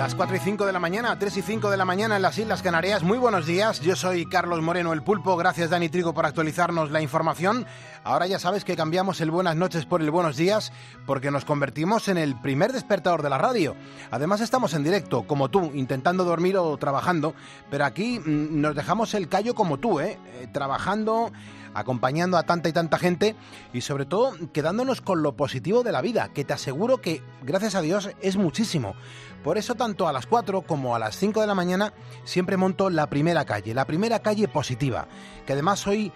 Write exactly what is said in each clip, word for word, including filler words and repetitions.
Las cuatro y cinco de la mañana, tres y cinco de la mañana en las Islas Canarias. Muy buenos días, yo soy Carlos Moreno, el Pulpo. Gracias, Dani Trigo, por actualizarnos la información. Ahora ya sabes que cambiamos el buenas noches por el buenos días porque nos convertimos en el primer despertador de la radio. Además estamos en directo, como tú, intentando dormir o trabajando, pero aquí mmm, nos dejamos el callo como tú, ¿eh? eh trabajando, acompañando a tanta y tanta gente y sobre todo quedándonos con lo positivo de la vida, que te aseguro que, gracias a Dios, es muchísimo. Por eso tanto a las cuatro como a las cinco de la mañana siempre monto la primera calle, la primera calle positiva, que además hoy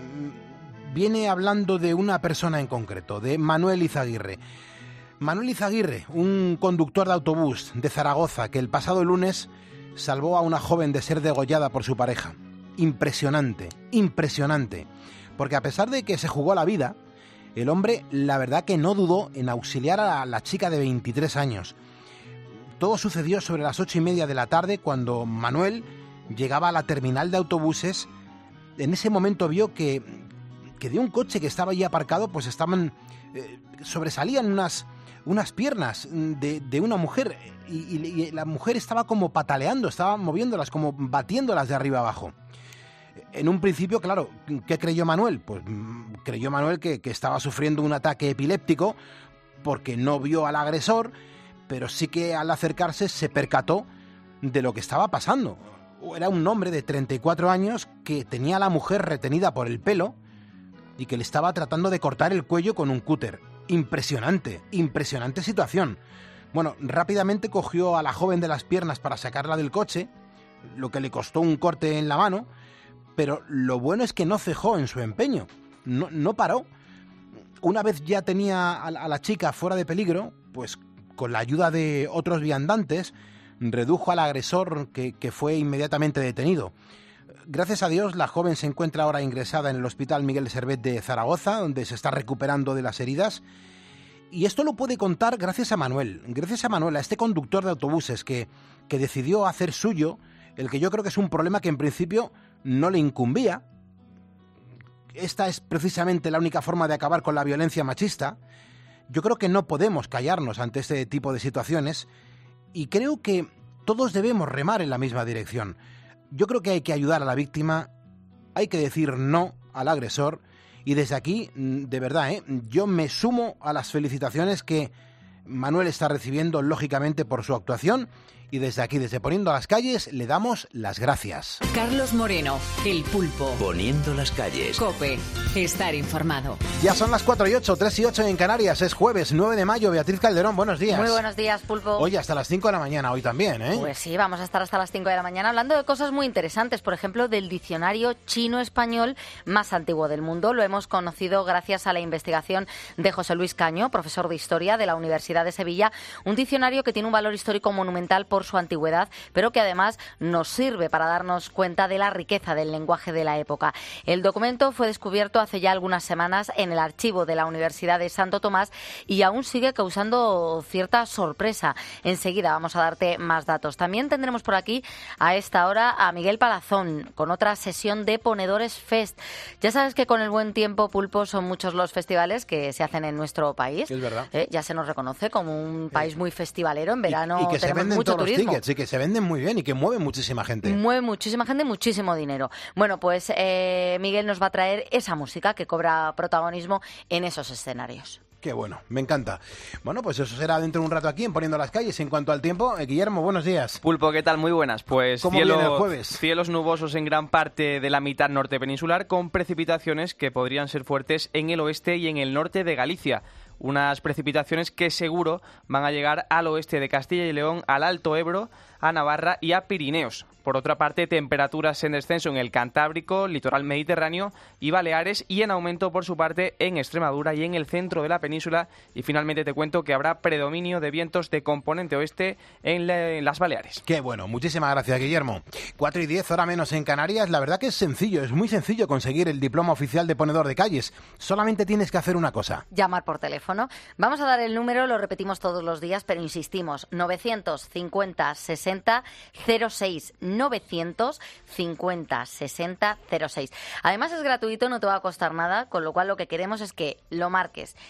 mmm, viene hablando de una persona en concreto, de Manuel Izaguirre. Manuel Izaguirre, un conductor de autobús de Zaragoza que el pasado lunes salvó a una joven de ser degollada por su pareja. Impresionante, impresionante, porque a pesar de que se jugó la vida, el hombre la verdad que no dudó en auxiliar a la chica de veintitrés años. Todo sucedió sobre las ocho y media de la tarde cuando Manuel llegaba a la terminal de autobuses. En ese momento vio que, que de un coche que estaba allí aparcado pues estaban, eh, sobresalían unas, unas piernas de, de una mujer y, y, y la mujer estaba como pataleando, estaba moviéndolas, como batiéndolas de arriba abajo. En un principio, claro, ¿qué creyó Manuel? Pues creyó Manuel que, que estaba sufriendo un ataque epiléptico porque no vio al agresor, pero sí que al acercarse se percató de lo que estaba pasando. Era un hombre de treinta y cuatro años que tenía a la mujer retenida por el pelo y que le estaba tratando de cortar el cuello con un cúter. Impresionante, impresionante situación. Bueno, rápidamente cogió a la joven de las piernas para sacarla del coche, lo que le costó un corte en la mano, pero lo bueno es que no cejó en su empeño, no, no paró. Una vez ya tenía a la chica fuera de peligro, pues con la ayuda de otros viandantes, redujo al agresor que, que fue inmediatamente detenido. Gracias a Dios, la joven se encuentra ahora ingresada en el Hospital Miguel de Servet de Zaragoza, donde se está recuperando de las heridas. Y esto lo puede contar gracias a Manuel, gracias a Manuel, a este conductor de autobuses que, que decidió hacer suyo el que yo creo que es un problema que en principio no le incumbía. Esta es precisamente la única forma de acabar con la violencia machista. Yo creo que no podemos callarnos ante este tipo de situaciones y creo que todos debemos remar en la misma dirección. Yo creo que hay que ayudar a la víctima, hay que decir no al agresor y desde aquí, de verdad, ¿eh? yo me sumo a las felicitaciones que Manuel está recibiendo lógicamente por su actuación. Y desde aquí, desde Poniendo las Calles, le damos las gracias. Carlos Moreno, el Pulpo. Poniendo las Calles. COPE, estar informado. Ya son las cuatro y ocho, tres y ocho en Canarias. Es jueves nueve de mayo. Beatriz Calderón, buenos días. Muy buenos días, Pulpo. Hoy hasta las cinco de la mañana, hoy también, ¿eh? Pues sí, vamos a estar hasta las cinco de la mañana hablando de cosas muy interesantes. Por ejemplo, del diccionario chino-español más antiguo del mundo. Lo hemos conocido gracias a la investigación de José Luis Caño, profesor de Historia de la Universidad de Sevilla. Un diccionario que tiene un valor histórico monumental por su antigüedad, pero que además nos sirve para darnos cuenta de la riqueza del lenguaje de la época. El documento fue descubierto hace ya algunas semanas en el archivo de la Universidad de Santo Tomás y aún sigue causando cierta sorpresa. Enseguida vamos a darte más datos. También tendremos por aquí a esta hora a Miguel Palazón con otra sesión de Ponedores Fest. Ya sabes que con el buen tiempo, Pulpo, son muchos los festivales que se hacen en nuestro país. Es verdad. Eh, ya se nos reconoce como un país muy festivalero. En verano y, y que tenemos se venden mucho todos turismo. Los tickets, y que se venden muy bien y que mueven muchísima gente. Mueve muchísima gente, muchísimo dinero. Bueno, pues eh, Miguel nos va a traer esa música que cobra protagonismo en esos escenarios. Qué bueno, me encanta. Bueno, pues eso será dentro de un rato aquí en Poniendo las Calles. En cuanto al tiempo, eh, Guillermo, buenos días. Pulpo, ¿qué tal? Muy buenas. Pues ¿Cómo cielo, viene el jueves? Cielos nubosos en gran parte de la mitad norte peninsular, con precipitaciones que podrían ser fuertes en el oeste y en el norte de Galicia. Unas precipitaciones que seguro van a llegar al oeste de Castilla y León, al Alto Ebro, a Navarra y a Pirineos. Por otra parte, temperaturas en descenso en el Cantábrico, litoral mediterráneo y Baleares, y en aumento por su parte en Extremadura y en el centro de la península. Y finalmente te cuento que habrá predominio de vientos de componente oeste en, la, en las Baleares. Qué bueno, muchísimas gracias, Guillermo. cuatro y diez, hora menos en Canarias. La verdad que es sencillo, es muy sencillo conseguir el diploma oficial de ponedor de calles. Solamente tienes que hacer una cosa. Llamar por teléfono. Vamos a dar el número, lo repetimos todos los días, pero insistimos, novecientos cincuenta sesenta cero seis. novecientos cincuenta sesenta cero seis. Además es gratuito, no te va a costar nada, con lo cual lo que queremos es que lo marques.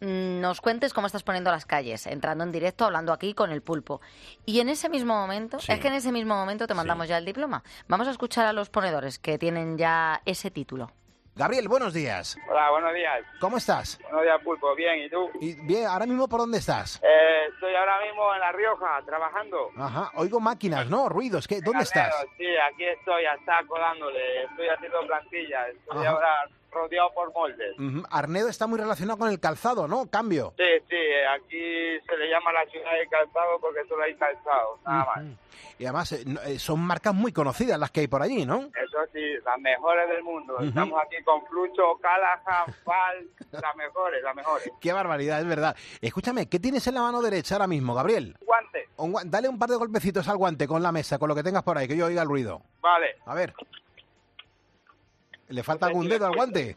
nos cuentes cómo estás poniendo las calles, entrando en directo, hablando aquí con el pulpo. Y en ese mismo momento, Sí. es que en ese mismo momento te mandamos Sí. ya el diploma. Vamos a escuchar a los ponedores que tienen ya ese título. Gabriel, buenos días. Hola, buenos días. ¿Cómo estás? Buenos días, Pulpo. Bien, ¿y tú? Y bien, ahora mismo, ¿por dónde estás? Eh, estoy ahora mismo en La Rioja, trabajando. Ajá, oigo máquinas, ¿no? Ruidos. ¿Qué? ¿Dónde estás? Carnero, Sí, aquí estoy, hasta codándole. Estoy haciendo plantillas. Estoy Ajá. ahora rodeado por moldes. Ujú, Arnedo está muy relacionado con el calzado, ¿no? Cambio. Sí, sí, aquí se le llama la ciudad de calzado porque solo hay calzado, nada más. Ujú. Y además eh, no- eh, son marcas muy conocidas las que hay por allí, ¿no? Eso sí, las mejores del mundo. Ujú. Estamos aquí con Flucho, Callahan, Fal, las mejores, las mejores. Qué barbaridad, es verdad. Escúchame, ¿qué tienes en la mano derecha ahora mismo, Gabriel? Guante, Un gua- Dale un par de golpecitos al guante con la mesa, con lo que tengas por ahí, que yo oiga el ruido. vale. A ver. ¿Le falta algún dedo al guante?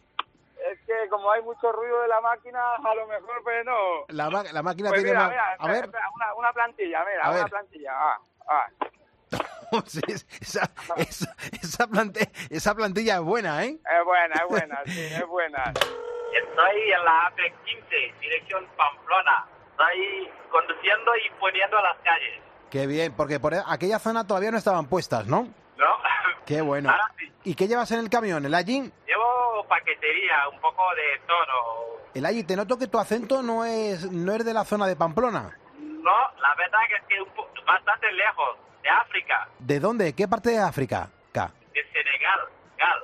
Es que como hay mucho ruido de la máquina, a lo mejor, pues no. La, ma- la máquina Pues tiene mira, más... mira, A espera, ver. espera, una, una plantilla, mira, A una ver. plantilla. Ah, ah. Sí, esa, esa, esa, plante- esa plantilla es buena, ¿eh? Es buena, es buena, sí, es buena. Estoy en la A P quince, dirección Pamplona. Estoy conduciendo y poniendo a las calles. Qué bien, porque por aquella zona todavía no estaban puestas, ¿no? ¿No? Qué bueno. Ahora sí. ¿Y qué llevas en el camión? ¿El allí? Llevo paquetería, un poco de todo. El allí, te noto que tu acento no es, no es de la zona de Pamplona. No, la verdad que es que un po- bastante lejos, de África, ¿De dónde? ¿Qué parte de África? Ca. de Senegal. Gal.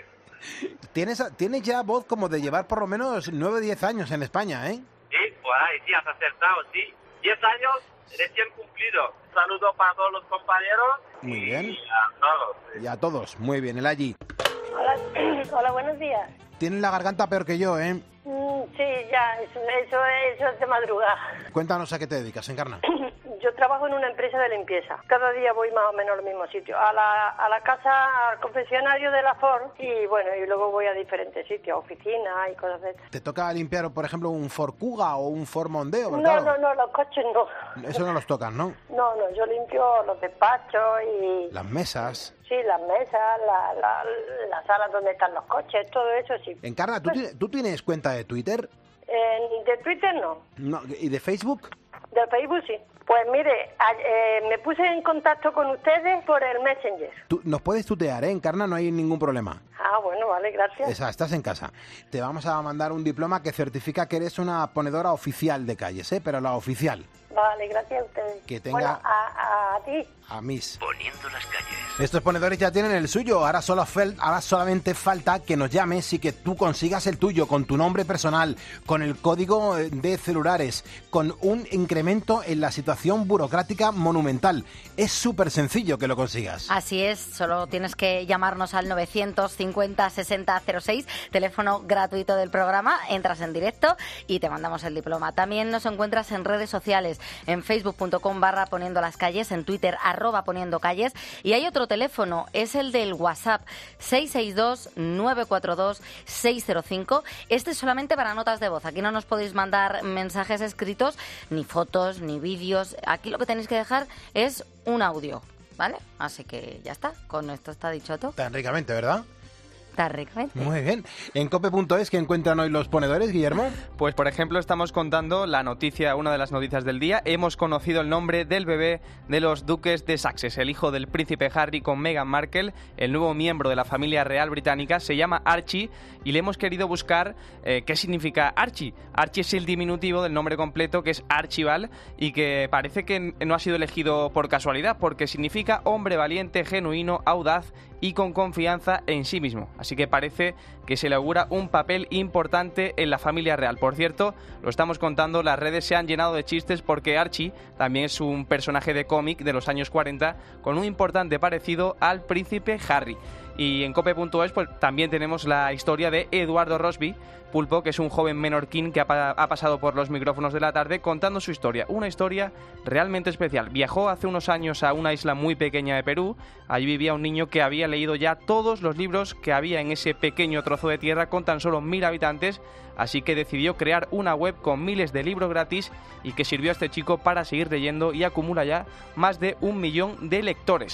Tienes, tienes ya voz como de llevar por lo menos nueve o diez años en España, ¿eh? Sí, por ahí sí, has acertado, sí. Diez años recién cumplido. Un saludo para todos los compañeros. Muy bien. Y a todos. Y a todos. Muy bien, el allí. Hola, hola, buenos días. Tienes la garganta peor que yo, ¿eh? Mm, sí, ya, eso, eso, eso es de madrugada. Cuéntanos a qué te dedicas, Encarna. Yo trabajo en una empresa de limpieza. Cada día voy más o menos al mismo sitio. A la, a la casa, al confesionario de la Ford y bueno, y luego voy a diferentes sitios, oficinas y cosas de estas. ¿Te toca limpiar, por ejemplo, un Ford Kuga o un Ford Mondeo? Porque, No, claro, no, no, los coches no. eso no los tocan, ¿no? No, no, yo limpio los despachos y... Las mesas. Sí, las mesas, la, la, la sala donde están los coches, todo eso sí. Encarna, ¿tú, ti- ¿tú tienes cuenta de Twitter? En- de Twitter no. No, ¿y de Facebook? De Facebook sí. Pues mire, a- eh, me puse en contacto con ustedes por el Messenger. Tú, nos puedes tutear, ¿eh, Encarna? No hay ningún problema. Ah, bueno, vale, gracias. Esa, estás en casa. Te vamos a mandar un diploma que certifica que eres una ponedora oficial de calles, ¿eh? Pero la oficial. Vale, gracias a ustedes. Que tenga- Bueno, a, a ti. A mis. Poniendo las calles. Estos ponedores ya tienen el suyo. Ahora, solo fel- ahora solamente falta que nos llames y que tú consigas el tuyo con tu nombre personal, con el código eh, de celulares, con un incremento en la situación burocrática monumental. Es súper sencillo que lo consigas. Así es, solo tienes que llamarnos al novecientos cincuenta sesenta cero seis, teléfono gratuito del programa, entras en directo y te mandamos el diploma. También nos encuentras en redes sociales, en facebook punto com barra poniendo las calles, en Twitter arroba poniendo calles, y hay otro teléfono, es el del WhatsApp, seis seis dos nueve cuatro dos seis cero cinco. Este es solamente para notas de voz, aquí no nos podéis mandar mensajes escritos, ni fotos, ni vídeos, aquí lo que tenéis que dejar es un audio, ¿vale? Así que ya está, con esto está dicho todo. Tan ricamente, ¿verdad? Está ricamente. Muy bien. En cope punto es, ¿qué encuentran hoy los ponedores, Guillermo? Pues, por ejemplo, estamos contando la noticia, una de las noticias del día. Hemos conocido el nombre del bebé de los duques de Sussex, el hijo del príncipe Harry con Meghan Markle, el nuevo miembro de la familia real británica. Se llama Archie y le hemos querido buscar eh, qué significa Archie. Archie es el diminutivo del nombre completo, que es Archibald, y que parece que no ha sido elegido por casualidad, porque significa hombre valiente, genuino, audaz y con confianza en sí mismo. Así que parece que se le augura un papel importante en la familia real. Por cierto, lo estamos contando, las redes se han llenado de chistes porque Archie también es un personaje de cómic de los años cuarenta con un importante parecido al príncipe Harry. Y en cope punto es pues también tenemos la historia de Eduardo Rosby, Pulpo, que es un joven menorquín que ha, pa- ha pasado por los micrófonos de la tarde contando su historia. Una historia realmente especial. Viajó hace unos años a una isla muy pequeña de Perú. Allí vivía un niño que había leído ya todos los libros que había en ese pequeño trozo de tierra con tan solo mil habitantes. Así que decidió crear una web con miles de libros gratis y que sirvió a este chico para seguir leyendo y acumula ya más de un millón de lectores.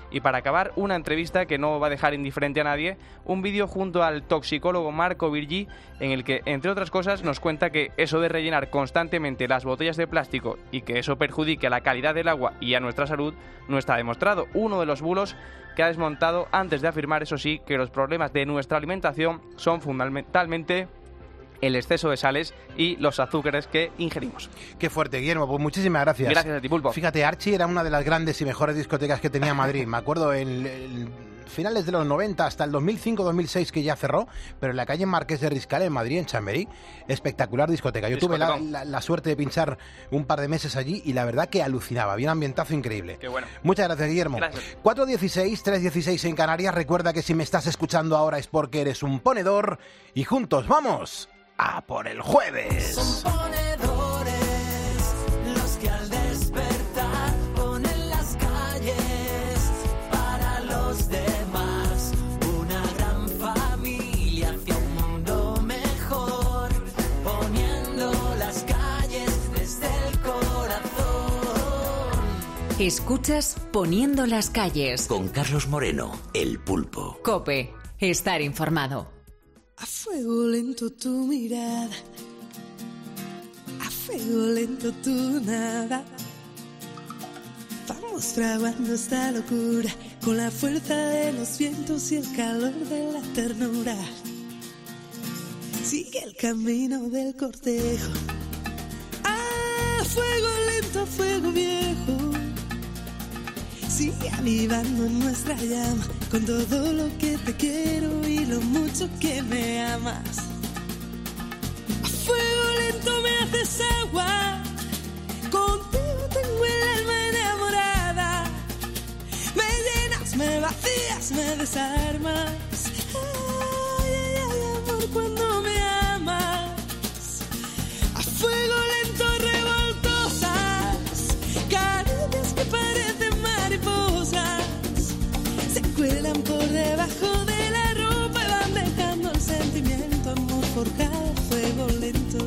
Y para acabar, una entrevista que no va a dejar indiferente a nadie, un vídeo junto al toxicólogo Marco Virgí, en el que, entre otras cosas, nos cuenta que eso de rellenar constantemente las botellas de plástico y que eso perjudique a la calidad del agua y a nuestra salud no está demostrado. Uno de los bulos que ha desmontado antes de afirmar, eso sí, que los problemas de nuestra alimentación son fundamentalmente el exceso de sales y los azúcares que ingerimos. Qué fuerte, Guillermo, pues muchísimas gracias. Gracias a ti, Pulpo. Fíjate, Archie era una de las grandes y mejores discotecas que tenía Madrid. Me acuerdo en, en finales de los noventa hasta el dos mil cinco dos mil seis que ya cerró, pero en la calle Marqués de Riscal en Madrid, en Chamberí, espectacular discoteca. Yo tuve la, la, la suerte de pinchar un par de meses allí y la verdad que alucinaba, había un ambientazo increíble. Qué bueno. Muchas gracias, Guillermo. Gracias. cuatro dieciséis, tres dieciséis en Canarias. Recuerda que si me estás escuchando ahora es porque eres un ponedor y juntos vamos a por el jueves. Son ponedores los que al despertar ponen las calles para los demás. Una gran familia hacia un mundo mejor, poniendo las calles desde el corazón. Escuchas Poniendo las calles. Con Carlos Moreno, el Pulpo. COPE. Estar informado. A fuego lento tu mirada, a fuego lento tu nada. Vamos fraguando esta locura con la fuerza de los vientos y el calor de la ternura. Sigue el camino del cortejo, a fuego lento, fuego viejo. Sigue avivando nuestra llama con todo lo que te quiero y lo mucho que me amas. A fuego lento me haces agua, contigo tengo el alma enamorada. Me llenas, me vacías, me desarmas. Ay, ay, ay, amor, cuando me amas. A fuego lento revoltosas, caricias que parecen mariposas, se cuelan por debajo de la ropa y van dejando el sentimiento, amor, por cada fuego lento.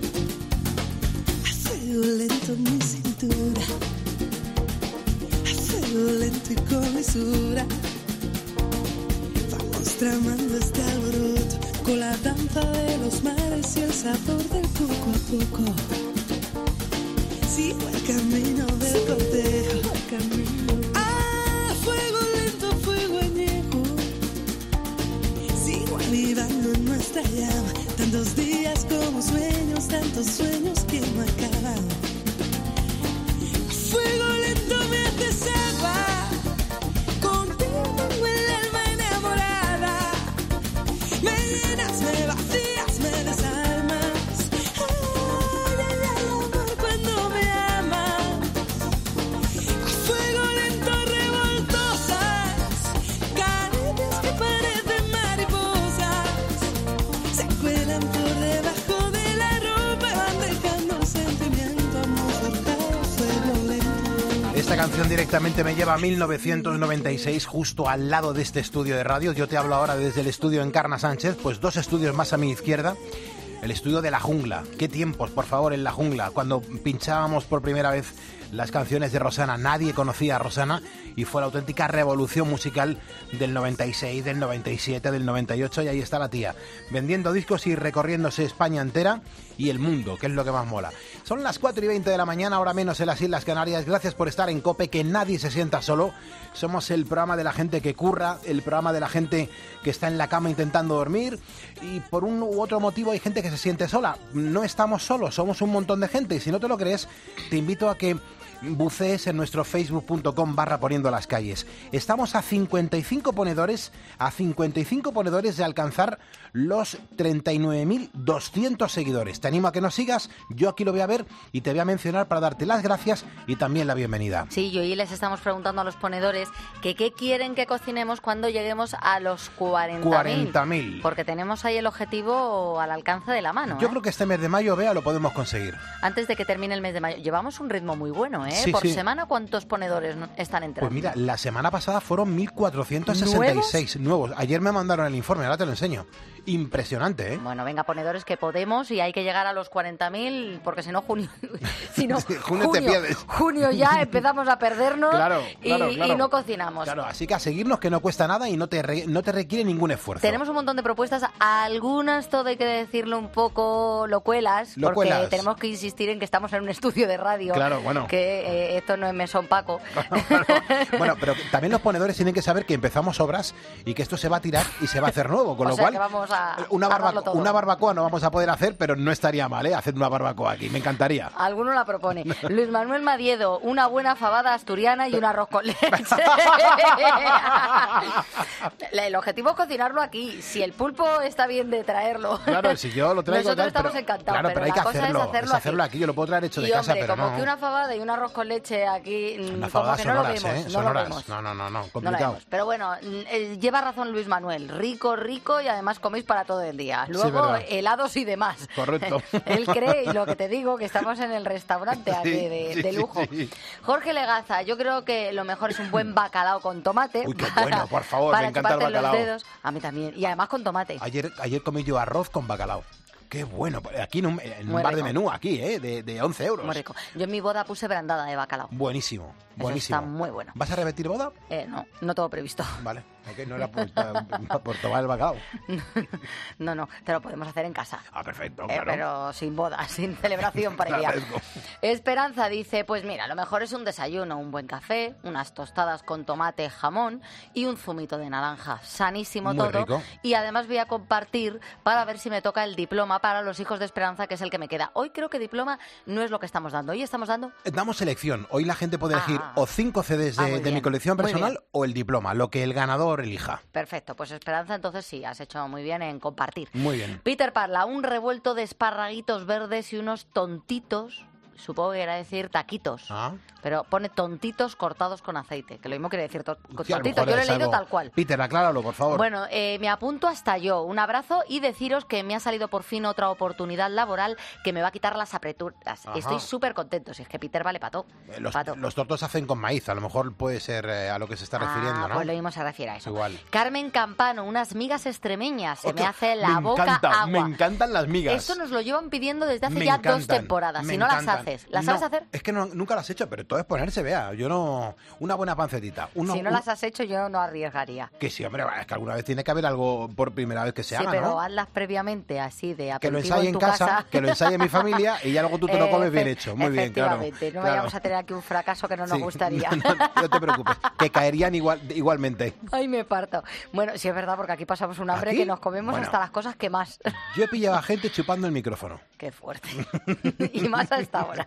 A fuego lento mi cintura, a fuego lento y con mesura. Vamos tramando este alboroto con la danza de los mares y el sabor del poco a poco. Sigo el camino del cortejo, el camino. Ah, fuego lento, fuego añejo. Sigo avivando nuestra llama. Tantos días como sueños, tantos sueños que no acaban. Fuego lento me haces agua. Contigo tengo el alma enamorada. Me llenas, me vacías, me desarmas. Ay, ay, ay, amor, cuando me amas. A fuego lento revoltosas, caricias que parecen mariposas, se cuelan por debajo de la ropa y van dejando el sentimiento, amor, por cada fuego lento. Esta canción directamente me lleva a mil novecientos noventa y seis, justo al lado de este estudio de radio. Yo te hablo ahora desde el estudio Encarna Sánchez, pues dos estudios más a mi izquierda. El estudio de La Jungla. Qué tiempos, por favor, en La Jungla. Cuando pinchábamos por primera vez las canciones de Rosana, nadie conocía a Rosana y fue la auténtica revolución musical del noventa y seis, del noventa y siete, del noventa y ocho, y ahí está la tía, vendiendo discos y recorriéndose España entera y el mundo, que es lo que más mola. Son las cuatro y veinte de la mañana, ahora menos en las Islas Canarias. Gracias por estar en COPE, que nadie se sienta solo. Somos el programa de la gente que curra, el programa de la gente que está en la cama intentando dormir, y por un u otro motivo hay gente que se siente sola. No estamos solos, somos un montón de gente, y si no te lo crees, te invito a que bucees en nuestro facebook punto com barra poniendo las calles. Estamos a cincuenta y cinco ponedores, a cincuenta y cinco ponedores de alcanzar los treinta y nueve mil doscientos seguidores. Te animo a que nos sigas, yo aquí lo voy a ver y te voy a mencionar para darte las gracias y también la bienvenida. Sí, y hoy les estamos preguntando a los ponedores que qué quieren que cocinemos cuando lleguemos a los cuarenta mil. Porque tenemos ahí el objetivo al alcance de la mano. Yo ¿eh? creo que este mes de mayo, Bea, lo podemos conseguir. Antes de que termine el mes de mayo. Llevamos un ritmo muy bueno, ¿eh? Sí, Por sí. semana, ¿cuántos ponedores están entrando? Pues mira, la semana pasada fueron mil cuatrocientos sesenta y seis ¿Nuevos? Nuevos. Ayer me mandaron el informe, ahora te lo enseño. impresionante, ¿eh? Bueno, venga, ponedores, que podemos y hay que llegar a los cuarenta mil, porque si no, junio, si no, Sí, junio te pierdes. junio ya empezamos a perdernos Claro, y, claro, y claro. no cocinamos. Claro, así que a seguirnos, que no cuesta nada y no te, re- no te requiere ningún esfuerzo. Tenemos un montón de propuestas, algunas todo hay que decirlo un poco locuelas, Locuelas. porque tenemos que insistir en que estamos en un estudio de radio, Claro, bueno. que eh, esto no es Mesón Paco. Bueno, pero también los ponedores tienen que saber que empezamos obras y que esto se va a tirar y se va a hacer nuevo, con O lo sea cual que vamos a, una, a barbaco- darlo todo. una barbacoa no vamos a poder hacer, pero no estaría mal, ¿eh? Hacer una barbacoa aquí, me encantaría. Alguno la propone. Luis Manuel Madiedo, una buena fabada asturiana y un arroz con leche. El objetivo es cocinarlo aquí. Si el pulpo está bien de traerlo. Claro, si yo lo traigo... Nosotros tal, estamos pero- encantados, Claro, pero, pero hay la que cosa hacerlo, es hacerlo, es hacerlo aquí. Yo lo puedo traer hecho de y casa, hombre, pero como no... que una fabada y un arroz con leche aquí, mm, Las como fabadas que no lo sonoras, vemos, ¿eh? no lo Sonoras. vemos. No, no, no, no, No lo complicado. vemos. Pero bueno, mm, eh, lleva razón Luis Manuel. Rico, rico y además coméis para todo el día. Sí, Luego, verdad. helados y demás. Correcto. Él cree, y lo que te digo, que estamos en el restaurante aquí Sí, de, sí, de sí, lujo. sí. Jorge Legaza, yo creo que lo mejor es un buen bacalao con tomate. Uy, qué bueno, por favor, para me encanta el chuparte los bacalao. dedos. A mí también. Y además con tomate. Ayer, ayer comí yo arroz con bacalao. Qué bueno. Aquí en un, en un Muy bar de rico. menú, aquí, ¿eh? De, de once euros. Muy rico. Yo en mi boda puse brandada de bacalao. Buenísimo, Eso buenísimo. está muy bueno. ¿Vas a repetir boda? Eh, no, no todo previsto. Vale, ok, no era por, por tomar el bacalao. No, no, te lo podemos hacer en casa. Ah, perfecto, Eh, claro. pero sin boda, sin celebración previa. Agradezco. Esperanza dice, pues mira, lo mejor es un desayuno, un buen café, unas tostadas con tomate, jamón y un zumito de naranja. Sanísimo Muy todo. rico. Y además voy a compartir para ver si me toca el diploma para los hijos de Esperanza, que es el que me queda. Hoy creo que diploma no es lo que estamos dando. Hoy estamos dando... Damos selección. Hoy la gente puede elegir Ah. o cinco C Ds Ah, de, muy de mi bien, colección muy personal bien. o el diploma, lo que el ganador elija. Perfecto, pues Esperanza, entonces sí, has hecho muy bien en compartir. Muy bien. Peter Parla, un revuelto de esparraguitos verdes y unos tontitos, supongo que era decir taquitos, Ah. pero pone tontitos cortados con aceite, que lo mismo quiere decir to- con Sí, a lo tontitos, mejor yo lo he es leído algo- tal cual. Peter, acláralo, por favor. Bueno, eh, me apunto hasta yo. Un abrazo y deciros que me ha salido por fin otra oportunidad laboral que me va a quitar las apreturas. Ajá. Estoy súper contento, si es que Peter vale pato. Eh, los, pato. los tortos se hacen con maíz, a lo mejor puede ser eh, a lo que se está refiriendo, Ah, ¿no? pues lo mismo se refiere a eso. Igual. Carmen Campano, unas migas extremeñas. Se Oh, me qué- hace la me boca encanta, agua. Me encantan las migas. Esto nos lo llevan pidiendo desde hace Me ya dos encantan, temporadas. me Si no las encantan. haces, ¿las sabes No, hacer? Es que no- nunca las he hecho, pero todo es ponerse, vea. Yo no... Una buena pancetita. Uno, si no un- las has hecho, yo no arriesgaría. Que sí, hombre, es que alguna vez tiene que haber algo por primera vez que se Sí, haga, pero ¿no? hazlas previamente, así de Que lo aperitivo ensaye en en tu casa, que lo ensaye mi familia y ya luego tú te lo comes bien Efe- hecho. Muy bien, claro. Efectivamente, no claro. vayamos a tener aquí un fracaso que no nos Sí. gustaría. No, no, no te preocupes, que caerían igual, igualmente. Ay, me parto. Bueno, sí es verdad, porque aquí pasamos un hambre ¿Aquí? que nos comemos Bueno. hasta las cosas que más. Yo he pillado a gente chupando el micrófono. Qué fuerte. Y más a esta hora.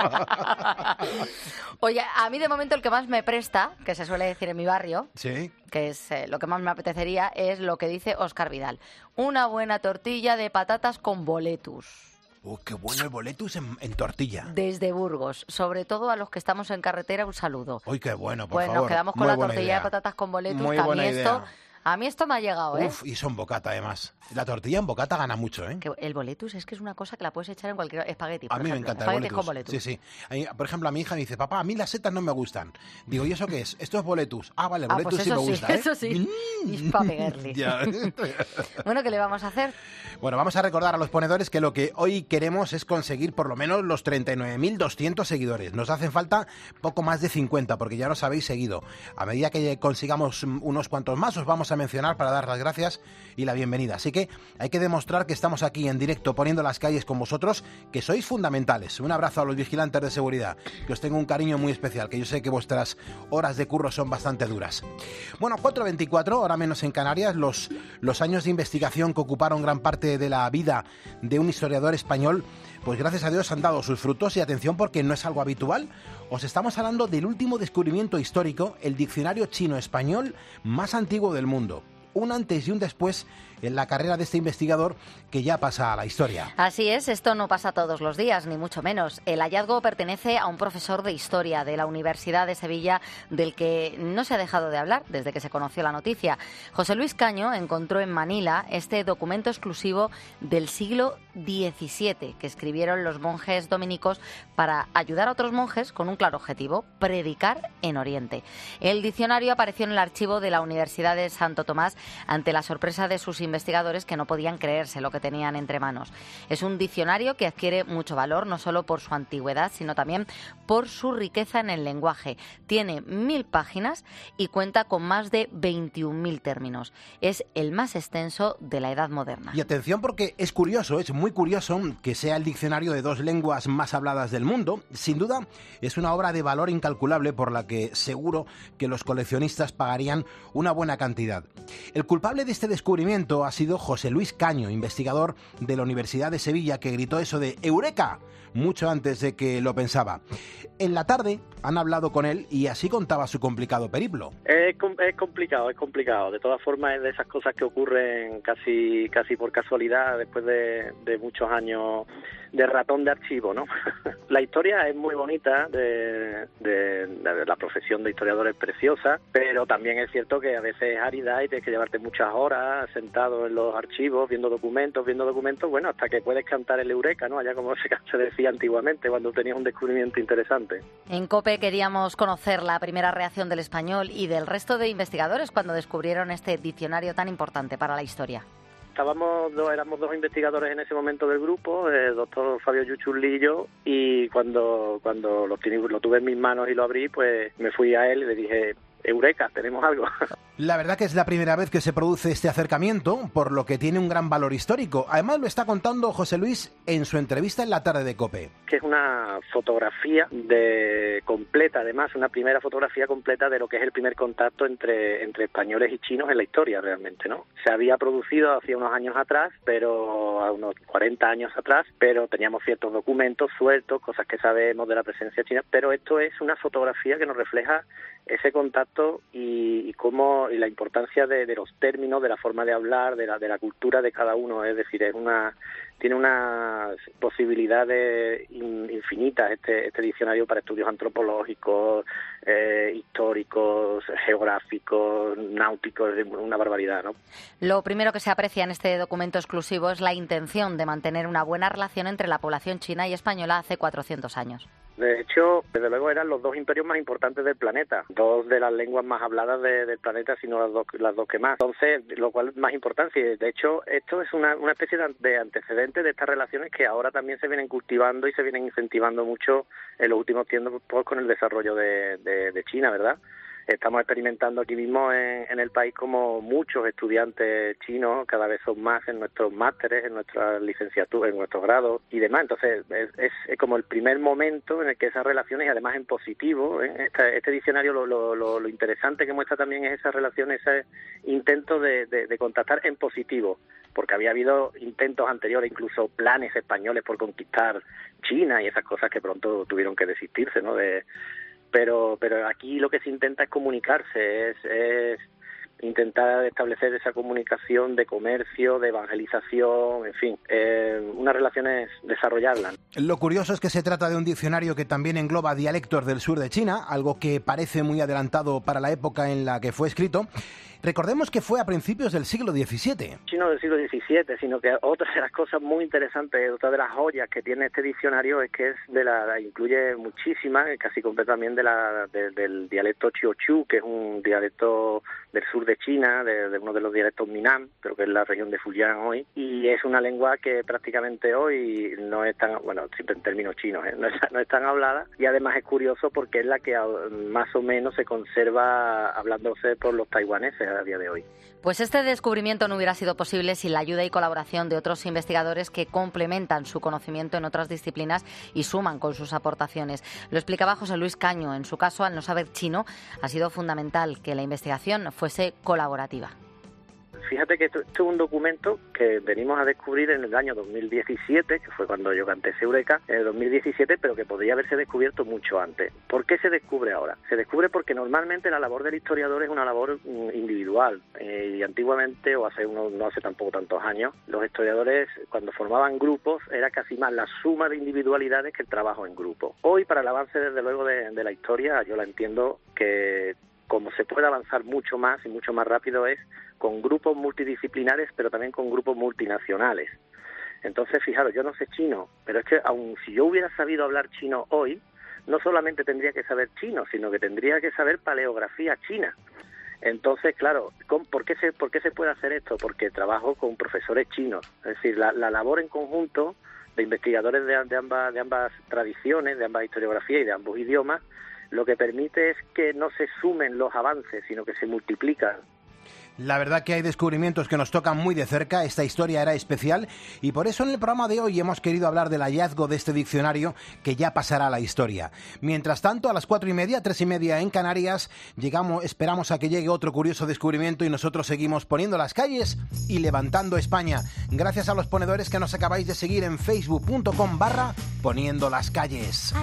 Oye, a mí de momento el que más me presta, que se suele decir en mi barrio, Sí. que es eh, lo que más me apetecería, es lo que dice Óscar Vidal. Una buena tortilla de patatas con boletus. Oh, qué bueno el boletus en, en tortilla. Desde Burgos. Sobre todo a los que estamos en carretera, un saludo. Uy, qué bueno, por Pues favor. nos quedamos con Muy la buena tortilla idea. de patatas con boletus, Muy que a mí buena esto... idea. A mí esto me ha llegado, ¿eh? Uf, y son bocata además. La tortilla en bocata gana mucho, ¿eh? Que el boletus es que es una cosa que la puedes echar en cualquier espagueti. A por mí me ejemplo. encanta el Espaguetis boletus. con boletus. Sí, sí. A mí, por ejemplo, a mi hija me dice, papá, a mí las setas no me gustan. Digo, ¿y eso qué es? Esto es boletus. Ah, vale, Ah, boletus pues sí eso me sí, gusta, ¿eh? eso sí. Y es pa' pegarle. Ya. Bueno, ¿qué le vamos a hacer? Bueno, vamos a recordar a los ponedores que lo que hoy queremos es conseguir por lo menos los treinta y nueve mil doscientos seguidores. Nos hacen falta poco más de cincuenta, porque ya nos habéis seguido. A medida que consigamos unos cuantos más, os vamos a mencionar para dar las gracias y la bienvenida. Así que hay que demostrar que estamos aquí en directo poniendo las calles con vosotros, que sois fundamentales. Un abrazo a los vigilantes de seguridad, que os tengo un cariño muy especial, que yo sé que vuestras horas de curro son bastante duras. Bueno, cuatro veinticuatro, hora menos en Canarias, los, los años de investigación que ocuparon gran parte de la vida de un historiador español, pues gracias a Dios han dado sus frutos, y atención porque no es algo habitual. Os estamos hablando del último descubrimiento histórico, el diccionario chino-español más antiguo del mundo. Un antes y un después en la carrera de este investigador que ya pasa a la historia. Así es, esto no pasa todos los días, ni mucho menos. El hallazgo pertenece a un profesor de historia de la Universidad de Sevilla, del que no se ha dejado de hablar desde que se conoció la noticia. José Luis Caño encontró en Manila este documento exclusivo del siglo diecisiete que escribieron los monjes dominicos para ayudar a otros monjes con un claro objetivo: predicar en Oriente. El diccionario apareció en el archivo de la Universidad de Santo Tomás ante la sorpresa de sus investigadores que no podían creerse lo que tenían entre manos. Es un diccionario que adquiere mucho valor, no solo por su antigüedad, sino también por su riqueza en el lenguaje. Tiene mil páginas y cuenta con más de veintiún mil términos. Es el más extenso de la Edad Moderna. Y atención, porque es curioso, es muy curioso que sea el diccionario de dos lenguas más habladas del mundo. Sin duda, es una obra de valor incalculable por la que seguro que los coleccionistas pagarían una buena cantidad. El culpable de este descubrimiento ha sido José Luis Caño, investigador de la Universidad de Sevilla, que gritó eso de ¡Eureka!, mucho antes de que lo pensaba. En la tarde han hablado con él y así contaba su complicado periplo. Es, es complicado, es complicado. De todas formas, es de esas cosas que ocurren casi casi por casualidad después de, de muchos años de ratón de archivo, ¿no? La historia es muy bonita, de, de, de la profesión de historiador es preciosa, pero también es cierto que a veces es árida y tienes que llevarte muchas horas sentado en los archivos, viendo documentos, viendo documentos, bueno, hasta que puedes cantar el eureka, ¿no? Allá como se, se decía antiguamente, cuando tenías un descubrimiento interesante. En COPE queríamos conocer la primera reacción del español y del resto de investigadores cuando descubrieron este diccionario tan importante para la historia. Estábamos dos, éramos dos investigadores en ese momento del grupo, el doctor Fabio Yuchulli y yo, y cuando cuando lo, lo tuve en mis manos y lo abrí, pues me fui a él y le dije, ¡Eureka! Tenemos algo. La verdad que es la primera vez que se produce este acercamiento, por lo que tiene un gran valor histórico. Además lo está contando José Luis en su entrevista en la tarde de COPE. Que es una fotografía de completa, además, una primera fotografía completa de lo que es el primer contacto entre, entre españoles y chinos en la historia realmente, ¿no? Se había producido hacía unos años atrás, pero a unos cuarenta años atrás, pero teníamos ciertos documentos sueltos, cosas que sabemos de la presencia china, pero esto es una fotografía que nos refleja ese contacto y, y cómo y la importancia de, de los términos, de la forma de hablar, de la de la cultura de cada uno. Es decir, es una tiene unas posibilidades in, infinitas este este diccionario para estudios antropológicos, eh, históricos, geográficos, náuticos, una barbaridad, ¿no? Lo primero que se aprecia en este documento exclusivo es la intención de mantener una buena relación entre la población china y española hace cuatrocientos años. De hecho, desde luego eran los dos imperios más importantes del planeta, dos de las lenguas más habladas de, del planeta, sino las dos, las dos que más. Entonces, lo cual es más importante. De hecho, esto es una, una especie de antecedente de estas relaciones que ahora también se vienen cultivando y se vienen incentivando mucho en los últimos tiempos con el desarrollo de, de, de China, ¿verdad? Estamos experimentando aquí mismo en, en el país como muchos estudiantes chinos, cada vez son más en nuestros másteres, en nuestras licenciaturas, en nuestros grados y demás. Entonces es, es, es como el primer momento en el que esas relaciones, y además en positivo, ¿eh? este, este diccionario lo, lo, lo, lo interesante que muestra también es esa relación, ese intento de, de, de contactar en positivo, porque había habido intentos anteriores, incluso planes españoles por conquistar China y esas cosas que pronto tuvieron que desistirse, ¿no? De Pero pero aquí lo que se intenta es comunicarse, es, es intentar establecer esa comunicación de comercio, de evangelización, en fin, eh, unas relaciones, desarrollarlas. Lo curioso es que se trata de un diccionario que también engloba dialectos del sur de China, algo que parece muy adelantado para la época en la que fue escrito. Recordemos que fue a principios del siglo diecisiete. Chino del siglo diecisiete, sino que otra de las cosas muy interesantes, otra de las joyas que tiene este diccionario es que es de la incluye muchísimas, casi completamente de la de, del dialecto Chiochu, que es un dialecto del sur de China, de, de uno de los dialectos Minam, creo que es la región de Fujian hoy, y es una lengua que prácticamente hoy no es tan, bueno, siempre en términos chinos, ¿eh? no, es, no es tan hablada, y además es curioso porque es la que más o menos se conserva hablándose por los taiwaneses a día de hoy. Pues este descubrimiento no hubiera sido posible sin la ayuda y colaboración de otros investigadores que complementan su conocimiento en otras disciplinas y suman con sus aportaciones. Lo explicaba José Luis Caño. En su caso, al no saber chino, ha sido fundamental que la investigación fuese colaborativa. Fíjate que esto, esto es un documento que venimos a descubrir en el año dos mil diecisiete, que fue cuando yo canté Eureka, en el dos mil diecisiete, pero que podría haberse descubierto mucho antes. ¿Por qué se descubre ahora? Se descubre porque normalmente la labor del historiador es una labor individual, eh, y antiguamente, o hace uno, no hace tampoco tantos años, los historiadores cuando formaban grupos era casi más la suma de individualidades que el trabajo en grupo. Hoy, para el avance desde luego de, de la historia, yo la entiendo que como se puede avanzar mucho más y mucho más rápido es con grupos multidisciplinares, pero también con grupos multinacionales. Entonces, fijaros, yo no sé chino, pero es que aun si yo hubiera sabido hablar chino hoy, no solamente tendría que saber chino, sino que tendría que saber paleografía china. Entonces, claro, ¿por qué se, por qué se puede hacer esto? Porque trabajo con profesores chinos. Es decir, la, la labor en conjunto de investigadores de, de, ambas, de ambas tradiciones, de ambas historiografías y de ambos idiomas, lo que permite es que no se sumen los avances, sino que se multiplican. La verdad que hay descubrimientos que nos tocan muy de cerca, esta historia era especial y por eso en el programa de hoy hemos querido hablar del hallazgo de este diccionario que ya pasará a la historia. Mientras tanto, a las cuatro y media, tres y media en Canarias, llegamos, esperamos a que llegue otro curioso descubrimiento y nosotros seguimos poniendo las calles y levantando España. Gracias a los ponedores que nos acabáis de seguir en facebook punto com barra poniendo las calles.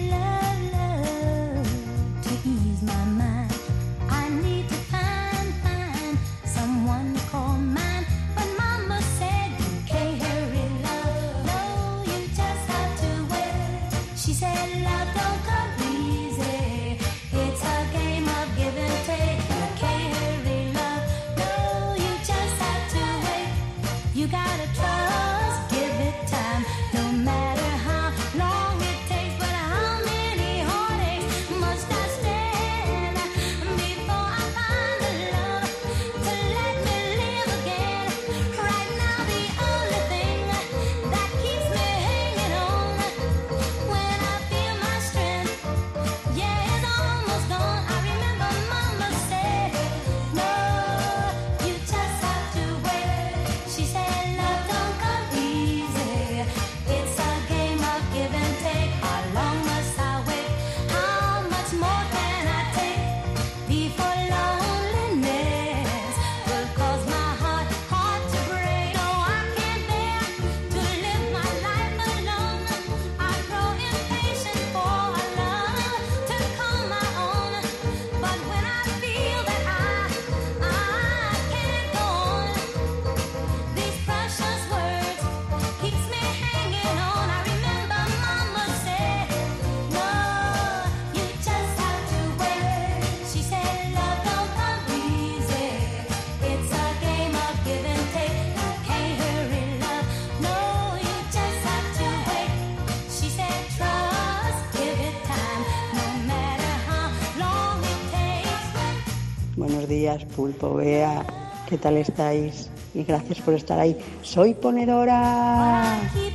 Buenos días, Pulpo, Bea, ¿qué tal estáis? Y gracias por estar ahí. ¡Soy ponedora!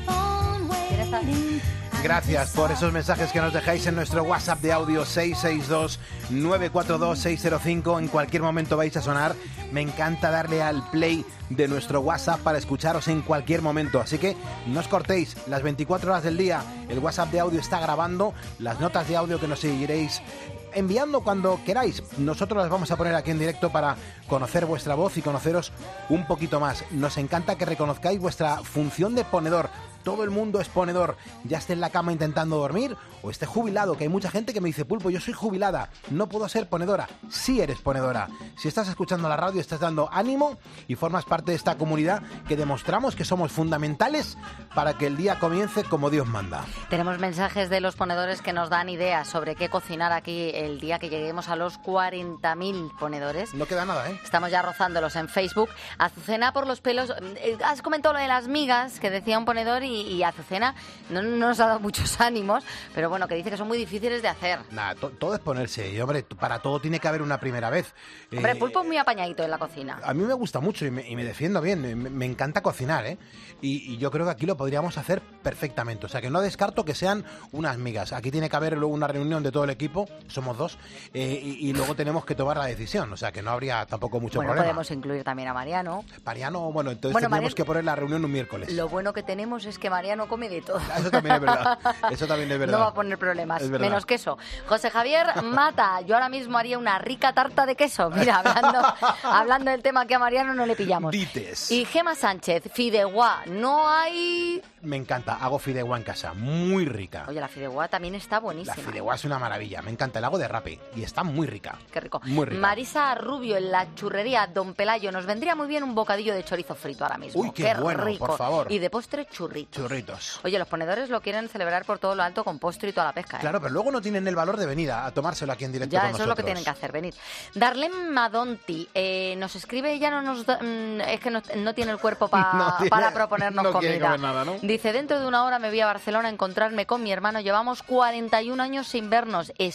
Gracias por esos mensajes que nos dejáis en nuestro WhatsApp de audio seis seis dos, nueve cuatro dos, seis cero cinco. En cualquier momento vais a sonar. Me encanta darle al play de nuestro WhatsApp para escucharos en cualquier momento. Así que no os cortéis las veinticuatro horas del día. El WhatsApp de audio está grabando las notas de audio que nos seguiréis enviando cuando queráis. Nosotros las vamos a poner aquí en directo para conocer vuestra voz y conoceros un poquito más. Nos encanta que reconozcáis vuestra función de ponedor. Todo el mundo es ponedor, ya esté en la cama intentando dormir o esté jubilado, que hay mucha gente que me dice: Pulpo, yo soy jubilada, no puedo ser ponedora. Sí eres ponedora. Si estás escuchando la radio, estás dando ánimo y formas parte de esta comunidad que demostramos que somos fundamentales para que el día comience como Dios manda. Tenemos mensajes de los ponedores que nos dan ideas sobre qué cocinar aquí el día que lleguemos a los cuarenta mil ponedores. No queda nada, ¿eh? Estamos ya rozándolos en Facebook. Azucena por los pelos. Has comentado lo de las migas que decía un ponedor y y Azucena no, no nos ha dado muchos ánimos, pero bueno, que dice que son muy difíciles de hacer. Nada, to- todo es ponerse, y hombre, para todo tiene que haber una primera vez. Hombre, eh, Pulpo es muy apañadito en la cocina. A mí me gusta mucho y me, y me defiendo bien, me, me encanta cocinar, ¿eh? Y, y yo creo que aquí lo podríamos hacer perfectamente, o sea que no descarto que sean unas migas. Aquí tiene que haber luego una reunión de todo el equipo, somos dos, eh, y, y luego tenemos que tomar la decisión, o sea que no habría tampoco mucho bueno, problema. Podemos incluir también a Mariano. Mariano, bueno, entonces bueno, tendríamos Mariano, que poner la reunión un miércoles. Lo bueno que tenemos es que Mariano come de todo. Eso también es verdad, eso también es verdad. No va a poner problemas, Es verdad. menos queso. José Javier Mata, yo ahora mismo haría una rica tarta de queso. Mira, hablando, hablando del tema que a Mariano no le pillamos. Dites. Y Gema Sánchez, fideuá, no hay... Me encanta, hago fideuá en casa, muy rica. Oye, la fideuá también está buenísima. La fideuá es una maravilla, me encanta, la hago de rape y está muy rica. Qué rico. Muy rica. Marisa Rubio, en la churrería Don Pelayo, nos vendría muy bien un bocadillo de chorizo frito ahora mismo. Uy, qué bueno, rico. por favor. Y de postre, churritos. Churritos. Oye, los ponedores lo quieren celebrar por todo lo alto con postre y toda la pesca, ¿eh? Claro, pero luego no tienen el valor de venir a, a tomárselo aquí en directo Ya, con eso nosotros. es lo que tienen que hacer, venir. Darlene Madonti, eh, nos escribe, ella no nos da- mm, es que no, no tiene el cuerpo pa- No tiene- para proponernos no quiere comida. comer nada, ¿no? Dice, dentro de una hora me voy a Barcelona a encontrarme con mi hermano, llevamos cuarenta y un años sin vernos, estoy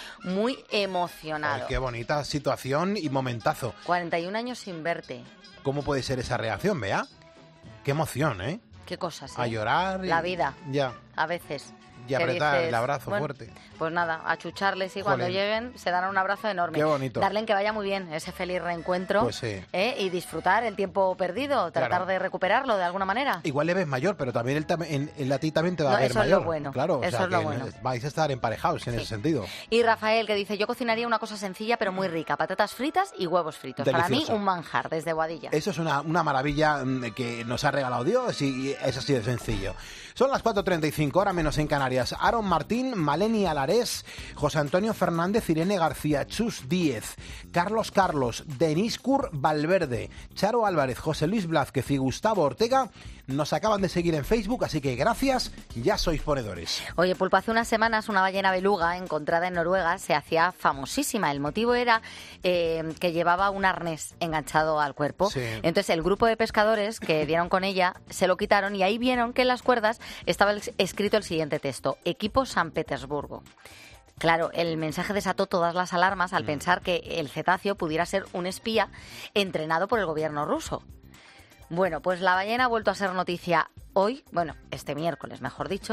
muy emocionado. Ay, qué bonita situación y momentazo. cuarenta y un años sin verte. ¿Cómo puede ser esa reacción, Bea? Qué emoción, ¿eh? Qué cosas, ¿eh? A llorar. Y... La vida. Ya. A veces. Y apretar dices, el abrazo bueno, fuerte. Pues nada, a chucharles y cuando Jolín. lleguen se darán un abrazo enorme. Qué bonito. Darle que vaya muy bien ese feliz reencuentro. Pues sí. ¿eh? Y disfrutar el tiempo perdido, tratar Claro. de recuperarlo de alguna manera. Igual le ves mayor, pero también él tam- en, en la ti también te va No, a ver eso es mayor. lo bueno, Claro, o eso sea es lo que bueno. vais a estar emparejados en Sí. ese sentido. Y Rafael que dice, yo cocinaría una cosa sencilla pero muy rica, patatas fritas y huevos fritos. Delicioso. Para mí un manjar desde Boadilla. Eso es una, una maravilla mm, que nos ha regalado Dios y, y es así de sencillo. Son las cuatro treinta y cinco, hora menos en Canarias. Aaron Martín, Maleni Alarés, José Antonio Fernández, Irene García, Chus Díez, Carlos Carlos, Deniscur Valverde, Charo Álvarez, José Luis Blázquez y Gustavo Ortega nos acaban de seguir en Facebook, así que gracias, ya sois ponedores. Oye, Pulpo, hace unas semanas una ballena beluga encontrada en Noruega se hacía famosísima. El motivo era eh, que llevaba un arnés enganchado al cuerpo. Sí. Entonces el grupo de pescadores que dieron con ella se lo quitaron y ahí vieron que en las cuerdas estaba el- escrito el siguiente texto: Equipo San Petersburgo. Claro, el mensaje desató todas las alarmas al pensar que el cetáceo pudiera ser un espía entrenado por el gobierno ruso. Bueno, pues la ballena ha vuelto a ser noticia hoy, bueno, este miércoles, mejor dicho,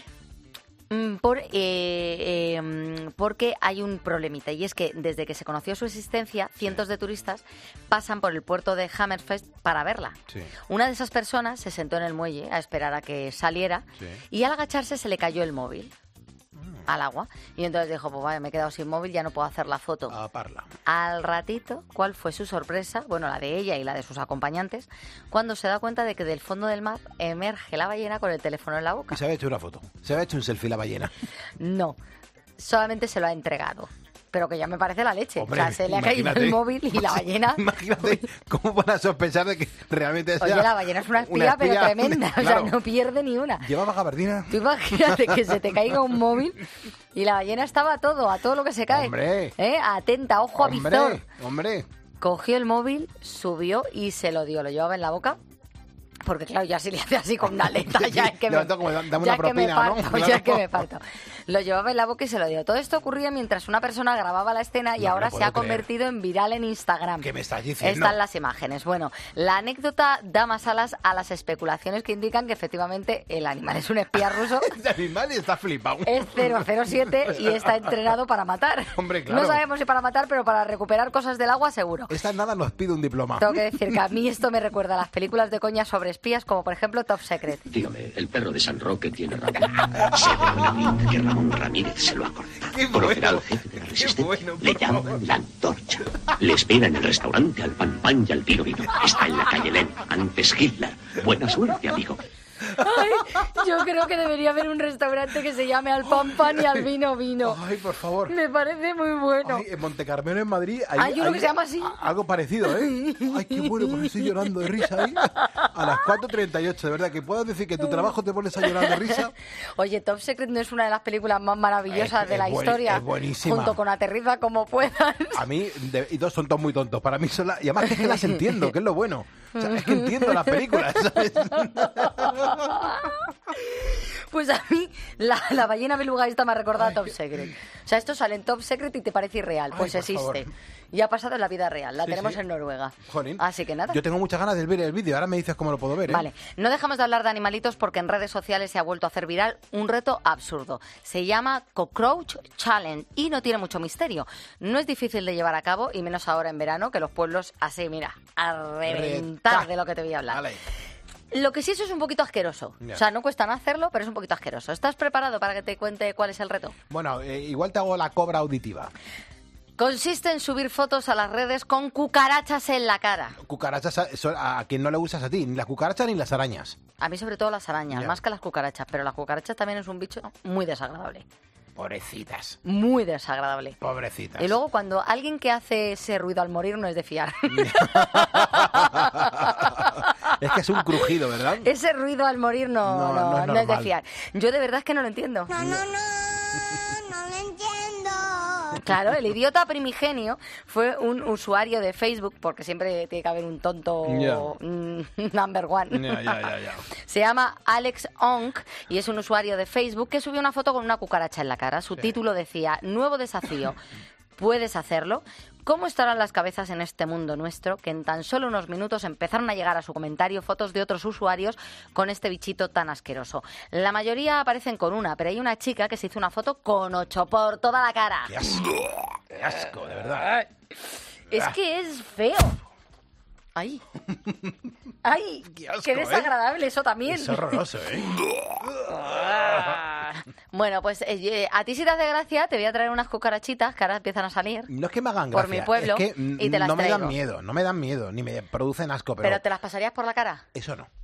mm, por, eh, eh, mm, porque hay un problemita, y es que desde que se conoció su existencia, cientos de turistas pasan por el puerto de Hammerfest para verla. Sí. Una de esas personas se sentó en el muelle a esperar a que saliera Sí. y al agacharse se le cayó el móvil al agua. Y entonces dijo, pues vaya, me he quedado sin móvil, ya no puedo hacer la foto. A parla. Al ratito, ¿cuál fue su sorpresa? Bueno, la de ella y la de sus acompañantes, cuando se da cuenta de que del fondo del mar emerge la ballena con el teléfono en la boca. Y se había hecho una foto. Se había hecho un selfie la ballena. No, solamente se lo ha entregado. Pero que ya me parece la leche. Hombre, o sea, se le ha caído imagínate. el móvil y la ballena... Imagínate cómo van a sospechar de que realmente sea Oye, la ballena es una espía, pero tremenda. Claro. O sea, no pierde ni una. ¿Llevaba gabardina? Tú imagínate que se te caiga un móvil y la ballena estaba a todo, a todo lo que se cae. Hombre. ¿Eh? Atenta, ojo a visor. Hombre, hombre. Cogió el móvil, subió y se lo dio. Lo llevaba en la boca. Porque claro, ya si le hace así con una aleta, ya es que me, Levantó como, dame ya una es que me propina, ¿no? parto, Claro. ya es que me parto. Lo llevaba en la boca y se lo dio. Todo esto ocurría mientras una persona grababa la escena y No me ahora lo se puedo ha creer. convertido en viral en Instagram. ¿Qué me estás diciendo? Están las imágenes. Bueno, la anécdota da más alas a las especulaciones que indican que efectivamente el animal es un espía ruso. Este animal está flipado. Es cero cero siete y está entrenado para matar. Hombre, claro. No sabemos si para matar, pero para recuperar cosas del agua seguro. Esta nada nos pide un diploma. Tengo que decir que a mí esto me recuerda a las películas de coña sobre espías, como por ejemplo Top Secret. Dígame, el perro de San Roque tiene rabia. Sé de buena pinta que Ramón Ramírez se lo ha cortado. Conocerá al jefe de la resistencia. Le llaman la Antorcha. Le espera en el restaurante al pan pan y al vino vino. Está en la calle Len, antes Hitler. Buena suerte, amigo. Ay, yo creo que debería haber un restaurante que se llame al pan pan y al vino vino. Ay, por favor. Me parece muy bueno. Ay, en Montecarmelo, en Madrid, hay, Hay uno que se llama así. a- algo parecido, ¿eh? Ay, qué bueno, porque estoy llorando de risa ahí. A las cuatro treinta y ocho, de verdad, que puedas decir que tu trabajo te pones a llorar de risa. Oye, Top Secret no es una de las películas más maravillosas Es- de la es buen- historia. es buenísima. Junto con Aterriza como puedas. A mí, de- y dos son todos muy tontos. Para mí son la- y además que es que las entiendo, que es lo bueno. O sea, es que entiendo las películas, ¿sabes? Pues a mí la, la ballena beluga esta me ha recordado a Top Secret. O sea, esto sale en Top Secret y te parece irreal. Ay, Pues por existe. favor. Y ha pasado en la vida real. La Sí, tenemos sí. en Noruega. Jolín. Así que nada. Yo tengo muchas ganas de ver el vídeo. Ahora me dices cómo lo puedo ver, ¿eh? Vale, no dejamos de hablar de animalitos porque en redes sociales se ha vuelto a hacer viral un reto absurdo. Se llama Cockroach Challenge y no tiene mucho misterio. No es difícil de llevar a cabo y menos ahora en verano que los pueblos así, mira, a reventar Reta. de lo que te voy a hablar. Vale. Lo que sí eso es un poquito asqueroso. Ya. O sea, no cuesta nada hacerlo, pero es un poquito asqueroso. ¿Estás preparado para que te cuente cuál es el reto? Bueno, eh, igual te hago la cobra auditiva. Consiste en subir fotos a las redes con cucarachas en la cara. Cucarachas, a, son- a quien no le gustas a ti, ni las cucarachas ni las arañas. A mí sobre todo las arañas, Ya. más que las cucarachas, pero las cucarachas también es un bicho muy desagradable. Pobrecitas, Muy desagradable. pobrecitas. Y luego cuando alguien que hace ese ruido al morir no es de fiar. Es que es un crujido, ¿verdad? Ese ruido al morir no, No, no, no es no es de normal. fiar. Yo de verdad es que no lo entiendo. No, no, no, no lo entiendo. Claro, el idiota primigenio fue un usuario de Facebook, porque siempre tiene que haber un tonto Yeah. number one. Ya, ya, ya, ya. Se llama Alex Onk y es un usuario de Facebook que subió una foto con una cucaracha en la cara. Su título decía, nuevo desafío, ¿puedes hacerlo? ¿Cómo estarán las cabezas en este mundo nuestro? Que en tan solo unos minutos empezaron a llegar a su comentario fotos de otros usuarios con este bichito tan asqueroso. La mayoría aparecen con una, pero hay una chica que se hizo una foto con ocho por toda la cara. ¡Qué asco! ¡Qué asco, de verdad! Es que es feo. ¡Ay! ¡Ay! Qué asco, ¡Qué desagradable ¿eh? eso también! Es horroroso, ¿eh? Bueno, pues eh, a ti si te hace gracia, te voy a traer unas cucarachitas que ahora empiezan a salir. No es que me hagan Por gracia, mi pueblo, es que y te las no me traigo. dan miedo, no me dan miedo, ni me producen asco, pero, ¿Pero te las pasarías por la cara? eso no.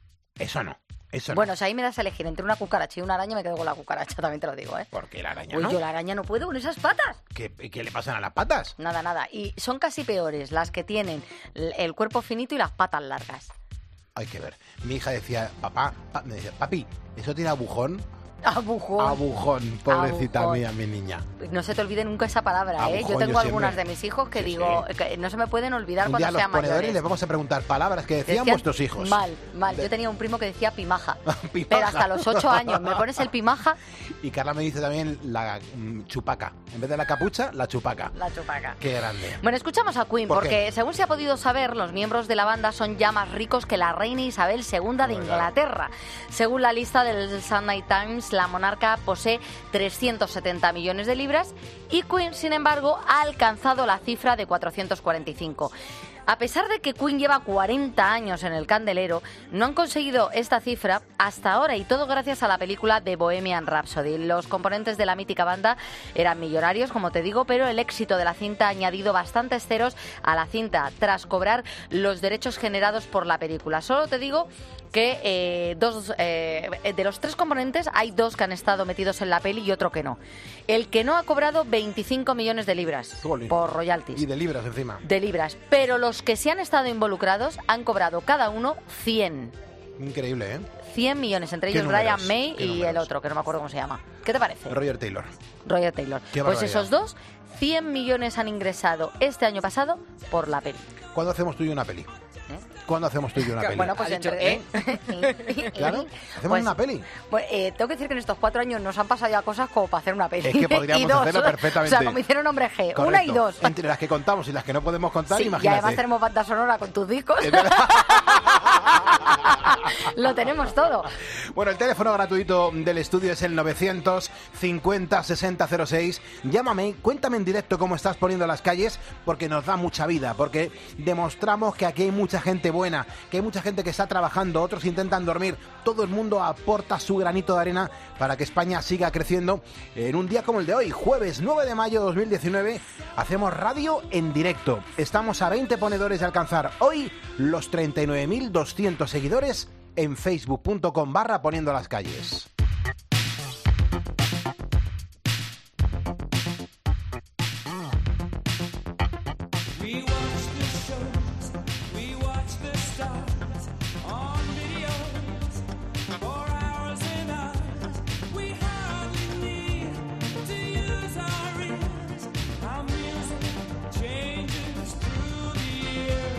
Eso no. Eso no. Bueno, si ahí me das a elegir entre una cucaracha y una araña, me quedo con la cucaracha, también te lo digo, ¿eh? ¿Por qué la araña Uy, no? yo la araña no puedo con esas patas. ¿Qué, qué le pasan a las patas? Nada, nada. Y son casi peores las que tienen l- el cuerpo finito y las patas largas. Hay que ver. Mi hija decía, papá, pa- me decía, papi, ¿eso tiene agujón? Abujón. Abujón, pobrecita Abujón. mía, mi niña. No se te olvide nunca esa palabra, ¿eh? Abujón, Yo tengo yo algunas siempre. de mis hijos que Sí, digo, sí. que no se me pueden olvidar Un cuando día a los sean ponedores mayores. les vamos a preguntar palabras que decían, Decían vuestros hijos. Mal, mal. De- Yo tenía un primo que decía pimaja. Pimaja. Pero hasta los ocho años. ¿Me pones el pimaja? Y Carla me dice también la mm, chupaca. En vez de la capucha, la chupaca. La chupaca. Qué grande. Bueno, escuchamos a Queen, ¿Por porque qué? según se ha podido saber, los miembros de la banda son ya más ricos que la reina Isabel segunda de Bueno, Inglaterra. Según la lista del Sunday Times, la monarca posee trescientos setenta millones de libras y Queen, sin embargo, ha alcanzado la cifra de cuatrocientos cuarenta y cinco. A pesar de que Queen lleva cuarenta años en el candelero, no han conseguido esta cifra hasta ahora, y todo gracias a la película de Bohemian Rhapsody. Los componentes de la mítica banda eran millonarios, como te digo, pero el éxito de la cinta ha añadido bastantes ceros a la cinta tras cobrar los derechos generados por la película. Solo te digo que eh, dos eh, de los tres componentes hay dos que han estado metidos en la peli y otro que no. El que no ha cobrado veinticinco millones de libras Jolín. por royalties. Y de libras encima. De libras, pero los que sí han estado involucrados han cobrado cada uno cien. Increíble, ¿eh? cien millones, entre ¿Qué ellos números? Brian May ¿Qué y el números? otro, que no me acuerdo cómo se llama. ¿Qué te parece? Roger Taylor. Roger Taylor. Qué Pues barbaridad. esos dos, cien millones han ingresado este año pasado por la peli. ¿Cuándo hacemos tú y yo una peli? ¿Cuándo hacemos tú y yo una peli? Bueno, pues Ha dicho, entre... ¿eh? Claro, hacemos Pues- una peli. Pues eh, tengo que decir que en estos cuatro años nos han pasado ya cosas como para hacer una peli. Es que podríamos Y dos. hacerlo perfectamente. O sea, como hicieron Hombre G, Correcto. una y dos. Entre las que contamos y las que no podemos contar, Sí, y imagínate. además tenemos banda sonora con tus discos. Es verdad. Lo tenemos todo. Bueno, el teléfono gratuito del estudio es el novecientos cincuenta sesenta cero seis. Llámame, cuéntame en directo cómo estás poniendo las calles, porque nos da mucha vida, porque demostramos que aquí hay mucha gente buena, que hay mucha gente que está trabajando, otros intentan dormir, todo el mundo aporta su granito de arena para que España siga creciendo. En un día como el de hoy, jueves nueve de mayo de dos mil diecinueve, hacemos radio en directo. Estamos a veinte ponedores de alcanzar hoy los treinta y nueve mil doscientos seguidores en facebook punto com barra poniendo las calles. We watch the shows, we watch the stars on videos for hours and hours. We hardly need to use our ears. Our music changes through the year.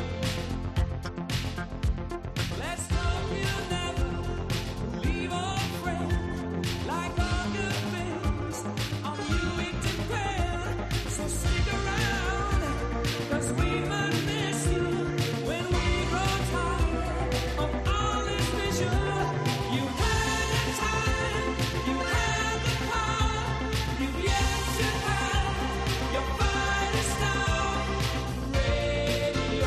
Let's hope you'll never leave a friend like all good things on Newington Grand. So stick around. 'Cause we might miss you when we grow tired of all this vision. You had the time, you had the power, you've yet to have your finest star. Radio.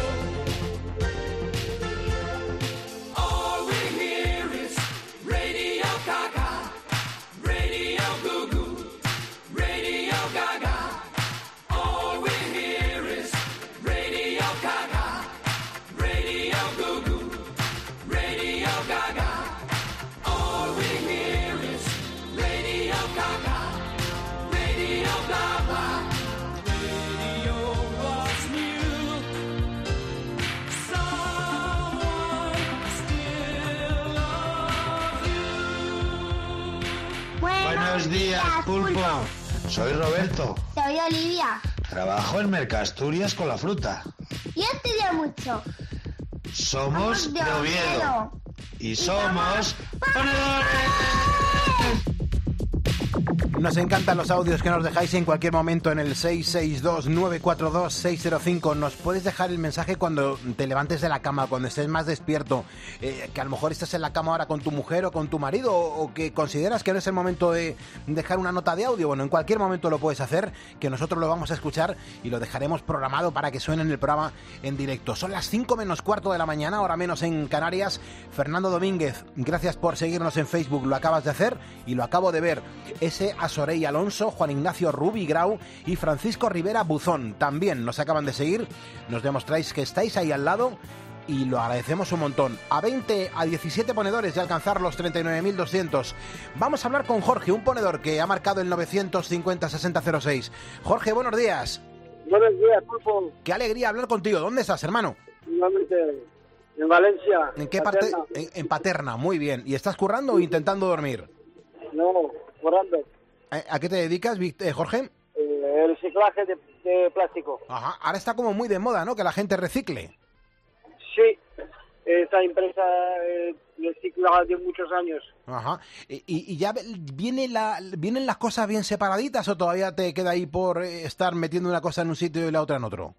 All we hear is Radio Gaga, Radio Goo Goo, Radio Gaga. All we hear is Radio Gaga, Radio Goo Goo, Radio Gaga. All we hear is Radio Gaga, Radio blah blah. Radio was new. Someone still loves you. Buenos días, pulpo. Soy Roberto. Soy Olivia. Trabajo en Mercasturias con la fruta. Yo estudio mucho. Somos de Oviedo. Y, y somos ponedores. Nos encantan los audios que nos dejáis en cualquier momento en el seis seis dos, nueve cuatro dos, seis cero cinco. Nos puedes dejar el mensaje cuando te levantes de la cama, cuando estés más despierto, eh, que a lo mejor estás en la cama ahora con tu mujer o con tu marido, o, o que consideras que no es el momento de dejar una nota de audio. Bueno, en cualquier momento lo puedes hacer, que nosotros lo vamos a escuchar y lo dejaremos programado para que suene en el programa en directo. Son las cinco menos cuarto de la mañana, hora menos en Canarias. Fernando Domínguez, gracias por seguirnos en Facebook, lo acabas de hacer y lo acabo de ver. Ese a Sorey Alonso, Juan Ignacio Rubi Grau y Francisco Rivera Buzón también nos acaban de seguir. Nos demostráis que estáis ahí al lado y lo agradecemos un montón. A veinte, a diecisiete ponedores de alcanzar los treinta y nueve mil doscientos. Vamos a hablar con Jorge, un ponedor que ha marcado el novecientos cincuenta sesenta cero seis. Jorge, buenos días. Buenos días, Pulpo. Qué alegría hablar contigo. ¿Dónde estás, hermano? Igualmente, en Valencia. ¿En qué Paterna. parte? En, en Paterna, muy bien. ¿Y estás currando o intentando dormir? No, currando. ¿A qué te dedicas, Jorge? Eh, el reciclaje de, de plástico. Ajá. Ahora está como muy de moda, ¿no? Que la gente recicle. Sí, esta empresa eh, recicla de muchos años. Ajá. ¿Y, y ya viene la, vienen las cosas bien separaditas o todavía te queda ahí por estar metiendo una cosa en un sitio y la otra en otro?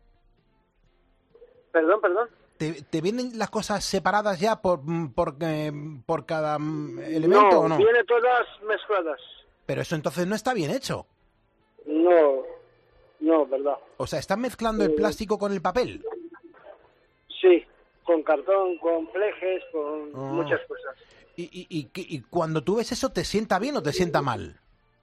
Perdón, perdón. ¿Te, te vienen las cosas separadas ya por, por, eh, por cada elemento no, o no? Vienen todas mezcladas. Pero eso entonces no está bien hecho. No, no, verdad. O sea, ¿están mezclando el plástico con el papel? Sí, con cartón, con flejes, con oh. muchas cosas. ¿Y, y, y, y cuando tú ves eso, te sienta bien o te sienta mal?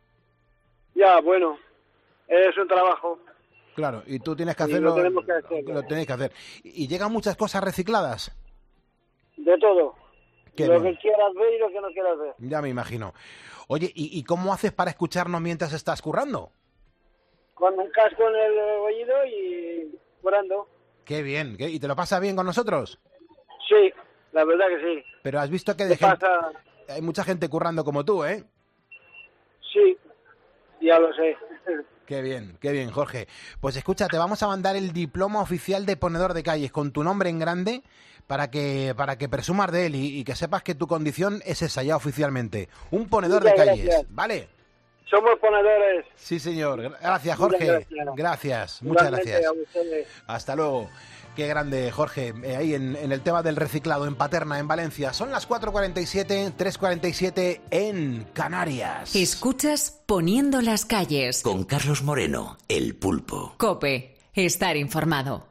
Ya, bueno, es un trabajo. Claro, y tú tienes que hacerlo. Lo tenemos que hacer. Lo tenéis que hacer. ¿Y llegan muchas cosas recicladas? De todo. Qué lo bien. que quieras ver y lo que no quieras ver. Ya me imagino. Oye, ¿y, ¿y cómo haces para escucharnos mientras estás currando? Con un casco en el oído y curando. Qué bien. ¿Qué? ¿Y te lo pasas bien con nosotros? Sí, la verdad que sí. Pero has visto que de gente... pasa... hay mucha gente currando como tú, ¿eh? Sí, ya lo sé. Qué bien, qué bien, Jorge. Pues escucha, te vamos a mandar el diploma oficial de ponedor de calles con tu nombre en grande para que para que presumas de él y, y que sepas que tu condición es esa ya oficialmente. Un ponedor Muchas de calles, gracias. ¿Vale? Somos ponedores. Sí, señor. Gracias, Jorge. Muchas gracias. gracias. Muchas gracias. Hasta luego. Qué grande, Jorge, eh, ahí en, en el tema del reciclado, en Paterna, en Valencia. Son las cuatro cuarenta y siete, tres cuarenta y siete en Canarias. Escuchas Poniendo las calles. Con Carlos Moreno, el pulpo. COPE, estar informado.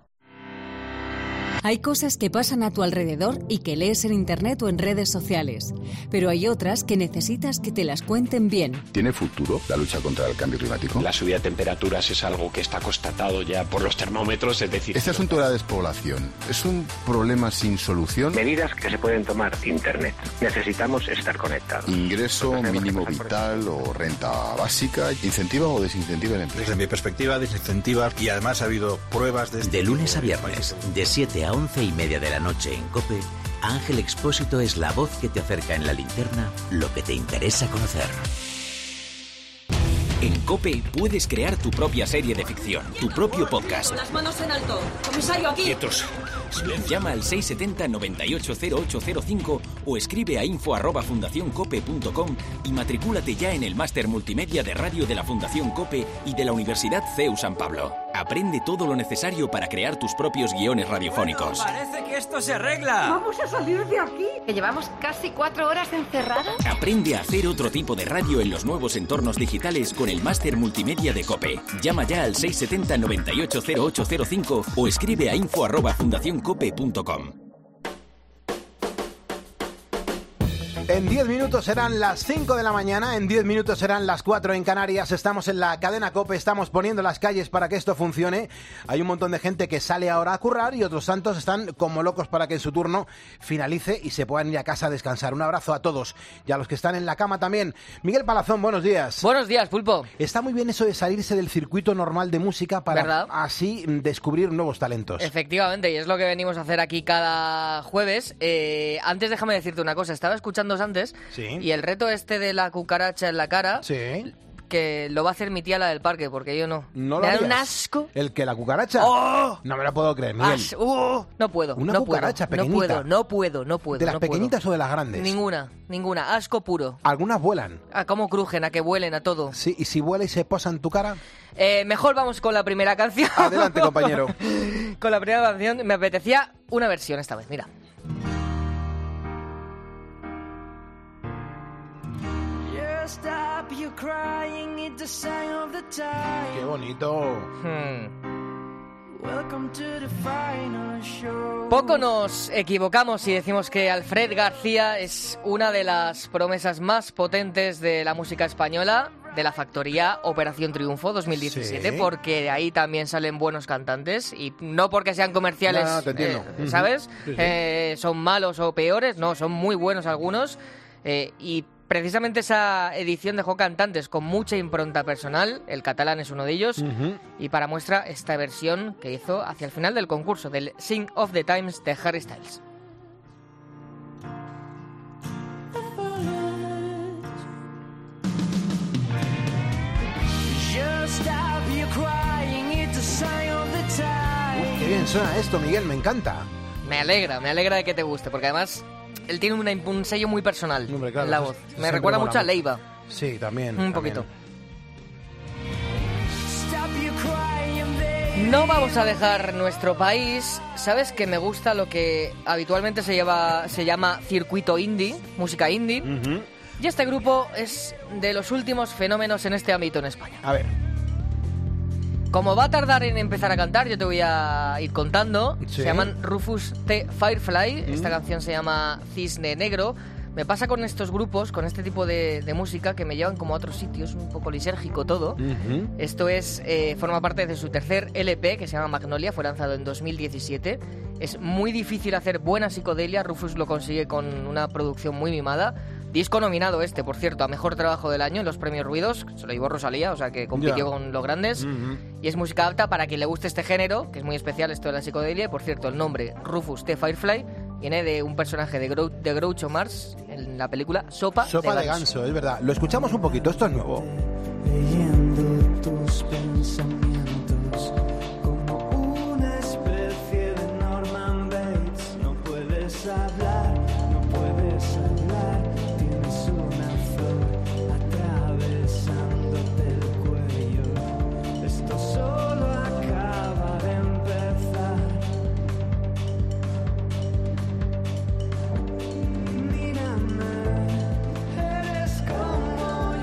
Hay cosas que pasan a tu alrededor y que lees en internet o en redes sociales, pero hay otras que necesitas que te las cuenten bien. ¿Tiene futuro la lucha contra el cambio climático? La subida de temperaturas es algo que está constatado ya por los termómetros, es decir... Este asunto de la despoblación, ¿es un problema sin solución? Medidas que se pueden tomar. Internet. Necesitamos estar conectados. Ingreso mínimo vital o renta básica, ¿incentiva o desincentiva el empleo? Desde mi perspectiva, desincentiva, y además ha habido pruebas de... Este de lunes a viernes, de siete a once y media de la noche en COPE, Ángel Expósito es la voz que te acerca en la linterna lo que te interesa conocer. En COPE puedes crear tu propia serie de ficción, tu propio podcast. Las manos en alto. Comisario, aquí. Quietos. Llama al seis siete cero, nueve ocho cero ocho cero cinco o escribe a info arroba fundacioncope punto com y matricúlate ya en el máster multimedia de radio de la Fundación COPE y de la Universidad C E U San Pablo. Aprende todo lo necesario para crear tus propios guiones radiofónicos. Bueno, parece que esto se arregla. Vamos a salir de aquí. Que llevamos casi cuatro horas encerrados. Aprende a hacer otro tipo de radio en los nuevos entornos digitales con el máster multimedia de COPE. Llama ya al seis siete cero, nueve ocho cero ocho cero cinco o escribe a info arroba fundacioncope punto com. En diez minutos serán las cinco de la mañana, en diez minutos serán las cuatro en Canarias. Estamos en la cadena COPE, estamos poniendo las calles para que esto funcione. Hay un montón de gente que sale ahora a currar y otros tantos están como locos para que en su turno finalice y se puedan ir a casa a descansar. Un abrazo a todos y a los que están en la cama también. Miguel Palazón, buenos días. Buenos días, Pulpo. Está muy bien eso de salirse del circuito normal de música para ¿verdad? Así descubrir nuevos talentos. Efectivamente, y es lo que venimos a hacer aquí cada jueves. Eh, antes déjame decirte una cosa, estaba escuchando antes, sí. y el reto este de la cucaracha en la cara, sí. que lo va a hacer mi tía, la del parque, porque yo no. ¿No lo me da harías? un asco. ¿El que la cucaracha? ¡Oh! No me la puedo creer, Miguel. As- ¡Oh! No puedo. Una no cucaracha puedo, pequeñita. No puedo, no puedo, no puedo. ¿De las no pequeñitas puedo. o de las grandes? Ninguna, ninguna. Asco puro. Algunas vuelan. A cómo crujen, a que vuelen, a todo. Sí, y si vuela y se posa en tu cara. Eh, mejor vamos con la primera canción. Adelante, compañero. Con la primera canción me apetecía una versión esta vez, mira. Stop you crying, it's a sign of the time. Qué bonito. Hmm. Welcome to the final show. Poco nos equivocamos si decimos que Alfred García es una de las promesas más potentes de la música española, de la factoría Operación Triunfo dos mil diecisiete, Sí. porque de ahí también salen buenos cantantes, y no porque sean comerciales, No, no, te entiendo. eh, Ujú. ¿sabes? Sí, sí. Eh, son malos o peores, no, son muy buenos algunos, eh, y precisamente esa edición dejó cantantes con mucha impronta personal, el catalán es uno de ellos, Ujú. y para muestra esta versión que hizo hacia el final del concurso, del Sing of the Times de Harry Styles. Just stop you crying, it's a sign of the time. Qué bien suena esto, Miguel, me encanta. Me alegra, me alegra de que te guste, porque además él tiene una, un sello muy personal Hombre, claro, en la eso voz. siempre Me recuerda mola mucho a mucho. Leiva, Sí, también. un también. poquito. Stop you crying, baby. No vamos a dejar nuestro país. Sabes que me gusta lo que habitualmente se, lleva, se llama circuito indie, música indie. Ujú. Y este grupo es de los últimos fenómenos en este ámbito en España. A ver. Como va a tardar en empezar a cantar, yo te voy a ir contando. Sí. Se llaman Rufus T. Firefly. Mm. Esta canción se llama Cisne Negro. Me pasa con estos grupos, con este tipo de, de música, que me llevan como a otros sitios, un poco lisérgico todo. Ujú. Esto es eh, forma parte de su tercer L P, que se llama Magnolia, fue lanzado en dos mil diecisiete. Es muy difícil hacer buena psicodelia, Rufus lo consigue con una producción muy mimada. Disco nominado este, por cierto, a Mejor Trabajo del Año en los Premios Ruidos, se lo llevó Rosalía, o sea que compitió Ya. con los grandes. Ujú. Y es música apta para quien le guste este género, que es muy especial esto de la psicodelia. Y por cierto, el nombre Rufus T. Firefly viene de un personaje de, Grou de Groucho Marx en la película Sopa, Sopa de de Ganso. ganso, es verdad. Lo escuchamos un poquito, esto es nuevo. Leyendo tus pensamientos como una especie de Norman Bates. No puedes hablar, no puedes hablar. Tienes una flor atravesándote el cuello. Esto solo acaba de empezar. Mírame, eres como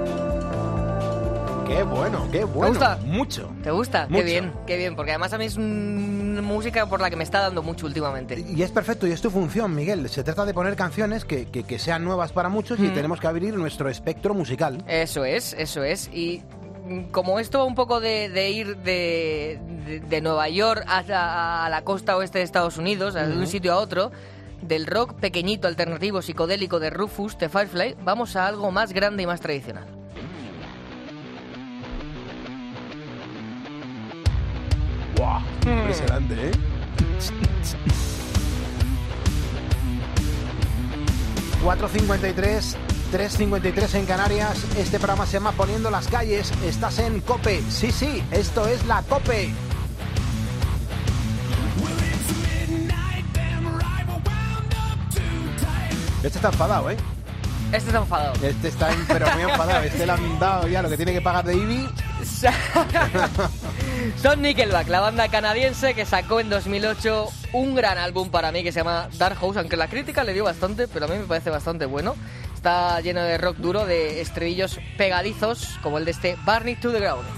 yo. Qué bueno, qué bueno. ¿Te gusta? Mucho. ¿Te gusta? Mucho. Qué bien, qué bien, porque además a mí es una música por la que me está dando mucho últimamente. Y es perfecto, y es tu función, Miguel. Se trata de poner canciones que, que, que sean nuevas para muchos y Mm. tenemos que abrir nuestro espectro musical. Eso es, eso es. Y mm, como esto va un poco de, de ir de, de, de Nueva York a, a- a la costa oeste de Estados Unidos, de Ujú. un sitio a otro, del rock pequeñito, alternativo, psicodélico de Rufus, The Firefly, vamos a algo más grande y más tradicional. ¡Wow! Impresionante, ¿eh? cuatro cincuenta y tres, tres cincuenta y tres en Canarias. Este programa se llama Poniendo las calles. Estás en COPE. Sí, sí, esto es la COPE. Este está enfadado, ¿eh? Este está enfadado. Este está en- pero muy enfadado. Este le han dado ya lo que tiene que pagar de I B I. Son Nickelback, la banda canadiense que sacó en dos mil ocho un gran álbum para mí que se llama Dark House, aunque la crítica le dio bastante, pero a mí me parece bastante bueno. Está lleno de rock duro, de estribillos pegadizos, como el de este Burn It to the Ground.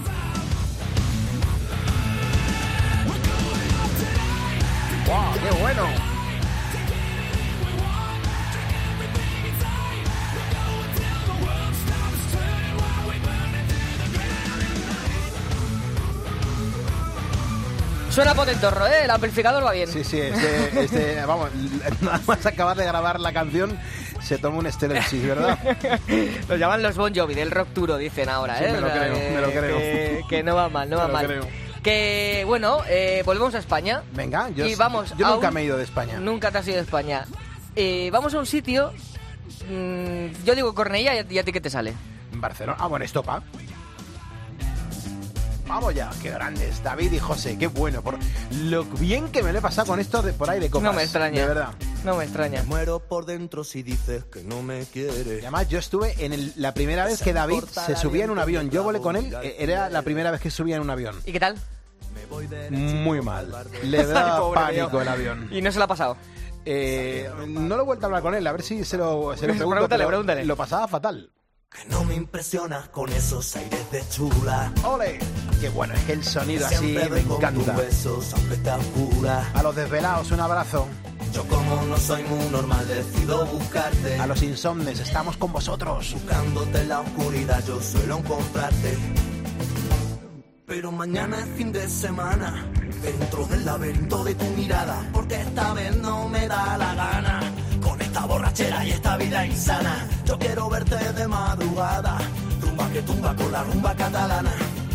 ¡Wow! ¡Qué bueno! Suena potentorro, ¿eh? El amplificador va bien. Sí, sí, este, este, vamos, nada más acabar de grabar la canción se toma un Stellensis, ¿verdad? Lo llaman los Bon Jovi, del rock duro, dicen ahora, Sí, ¿eh? me lo O sea, creo, que- me lo creo. Que, que no va mal, no va Me lo mal. creo. Que, bueno, eh, volvemos a España. Venga, yo, Y vamos yo a nunca un- me he ido de España. Nunca te has ido de España. Eh, vamos a un sitio... mm, yo digo Cornellá y a, y a ti qué te sale. en Barcelona. Ah, bueno, Estopa. Vamos ya, qué grandes, David y José, qué bueno. Por lo bien que me lo he pasado con esto de por ahí de copas. No me extraña. De verdad. No me extraña. Me muero por dentro si dices que no me quieres. Y además yo estuve en el, la primera vez que David se subía en un avión. Yo volé con él, era la primera vez que subía en un avión. ¿Y qué tal? Muy mal. Le da pánico mío. El avión. ¿Y no se lo ha pasado? Eh, no lo he vuelto a hablar con él, a ver si se lo, se lo pregunto. Pregúntale, pregúntale. Lo pasaba fatal. Que no me impresionas con esos aires de chula. ¡Ole! Qué bueno, es que el sonido así me encanta. Besos, aunque te apura. A los desvelados, un abrazo. Yo como no soy muy normal, decido buscarte. A los insomnes, estamos con vosotros. Buscándote en la oscuridad, yo suelo encontrarte. Pero mañana es fin de semana, dentro del laberinto de tu mirada, porque esta vez no me da la gana. Con esta borrachera y esta vida insana, yo quiero verte de madrugada, rumba que tumba con la rumba catalana.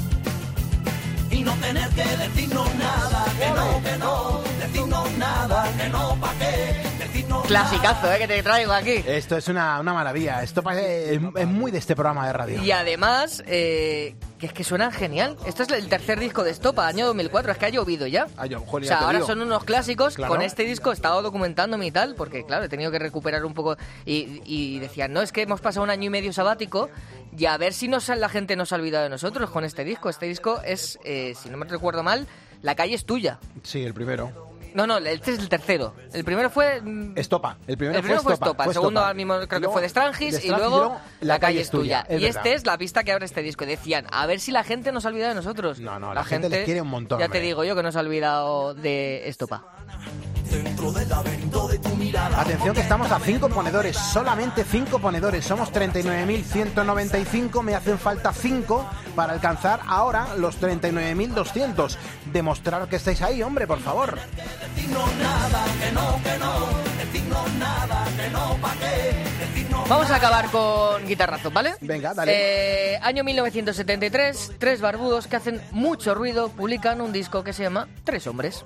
Y no tener que decirnos nada, que no, que no, decirnos nada, que no, pa' qué, decirnos clasicazo, eh, que te traigo aquí. Esto es una, una maravilla, esto es, es muy de este programa de radio. Y además, eh, que es que suena genial. Esto es el tercer disco de Estopa, año dos mil cuatro, es que ha llovido ya. Ah, yo, joder, o sea, ya ahora digo. son unos clásicos. Claro. Con este disco he estado documentándome y tal, porque claro, he tenido que recuperar un poco. Y, y decían, no, es que hemos pasado un año y medio sabático y a ver si nos, la gente nos ha olvidado de nosotros con este disco. Este disco es, eh, si no me recuerdo mal, La calle es tuya. Sí, el primero. No, no, este es el tercero. El primero fue... Estopa. El primero, el primero fue Estopa. Estopa. El segundo ahora mismo creo luego, que fue de Strangis. de Strangis y luego, luego La calle es tuya. Es y verdad. este es la pista que abre este disco. Y decían, a ver si la gente nos ha olvidado de nosotros. No, no, la, la gente, gente les quiere un montón. Ya hombre. te digo yo que nos ha olvidado de Estopa. Dentro del laberinto de tu mirada. Atención que estamos a cinco ponedores, solamente cinco ponedores. Somos treinta y nueve mil ciento noventa y cinco, me hacen falta cinco para alcanzar ahora los treinta y nueve mil doscientos. Demostrar que estáis ahí, hombre, por favor. Vamos a acabar con guitarrazos, ¿vale? Venga, dale. Eh, año mil novecientos setenta y tres, tres barbudos que hacen mucho ruido publican un disco que se llama Tres Hombres.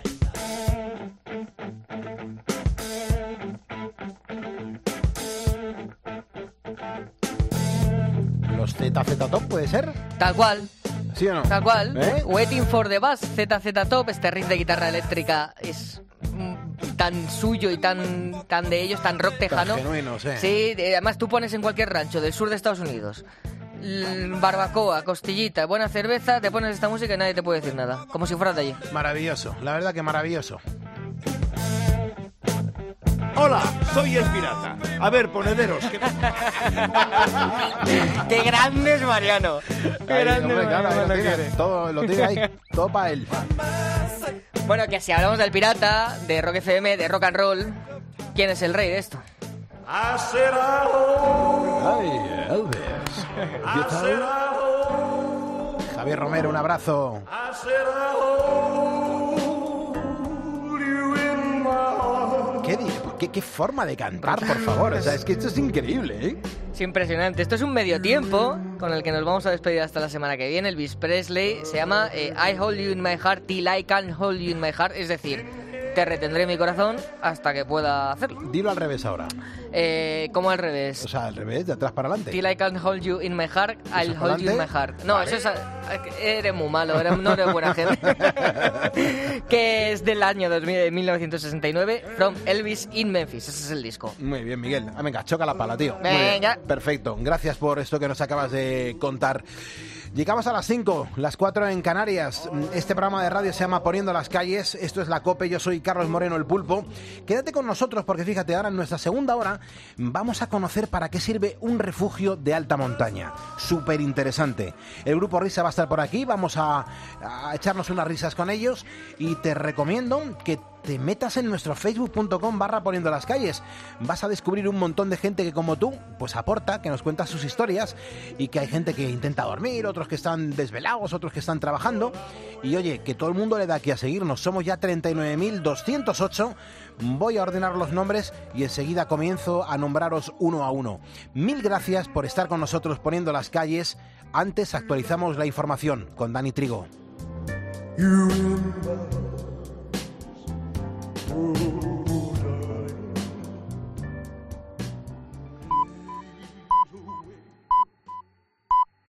¿Los Z Z Top puede ser? Tal cual. ¿Sí o no? Tal cual. ¿Eh? Waiting for the Bus, Z Z Top, este riff de guitarra eléctrica es mm, tan suyo y tan, tan de ellos, tan rock tejano. Tan genuino, sí. Sí, además tú pones en cualquier rancho del sur de Estados Unidos, barbacoa, costillita, buena cerveza, te pones esta música y nadie te puede decir nada, como si fueras de allí. Maravilloso, la verdad que maravilloso. Hola, soy el pirata. A ver, ponederos. ¿Qué, ¡Qué grande es Mariano! ¡Qué Ahí, grande hombre, es claro, Mariano! ahí lo tiene, todo lo tiene ahí, todo para él. Bueno, que si hablamos del pirata, de Rock F M, de rock and roll, ¿quién es el rey de esto? Ay, Elvis. ¿Qué tal? Javier Romero, un abrazo. ¿Qué, qué, qué forma de cantar, por favor. O sea, es que esto es increíble, ¿eh? Es impresionante. Esto es un medio tiempo con el que nos vamos a despedir hasta la semana que viene. Elvis Presley se llama eh, I Hold You in My Heart Till I Can't Hold You in My Heart. Es decir, te retendré en mi corazón hasta que pueda hacerlo. Dilo al revés ahora. Eh, ¿Cómo al revés? O sea, al revés, de atrás para adelante. Till I can't hold you in my heart, I'll ¿Eso hold you in my adelante? heart. No, Vale. eso es... Eres muy malo, eres, no eres buena gente. Que es del año dos mil, mil novecientos sesenta y nueve, From Elvis in Memphis. Ese es el disco. Muy bien, Miguel. Ah, venga, choca la pala, tío. Muy bien. Venga. Perfecto. Gracias por esto que nos acabas de contar. Llegamos a las cinco, las cuatro en Canarias. Este programa de radio se llama Poniendo las Calles. Esto es La COPE. Yo soy Carlos Moreno, el Pulpo. Quédate con nosotros porque fíjate, ahora en nuestra segunda hora vamos a conocer para qué sirve un refugio de alta montaña. Súper interesante. El grupo Risa va a estar por aquí. Vamos a, a echarnos unas risas con ellos y te recomiendo que te metas en nuestro facebook.com barra Poniendo las Calles. Vas a descubrir un montón de gente que como tú pues aporta, que nos cuenta sus historias y que hay gente que intenta dormir, otros que están desvelados, otros que están trabajando y oye, que todo el mundo le da aquí a seguirnos. Somos ya treinta y nueve mil doscientos ocho. Voy a ordenar los nombres y enseguida comienzo a nombraros uno a uno. Mil gracias por estar con nosotros Poniendo las Calles. Antes actualizamos la información con Dani Trigo. You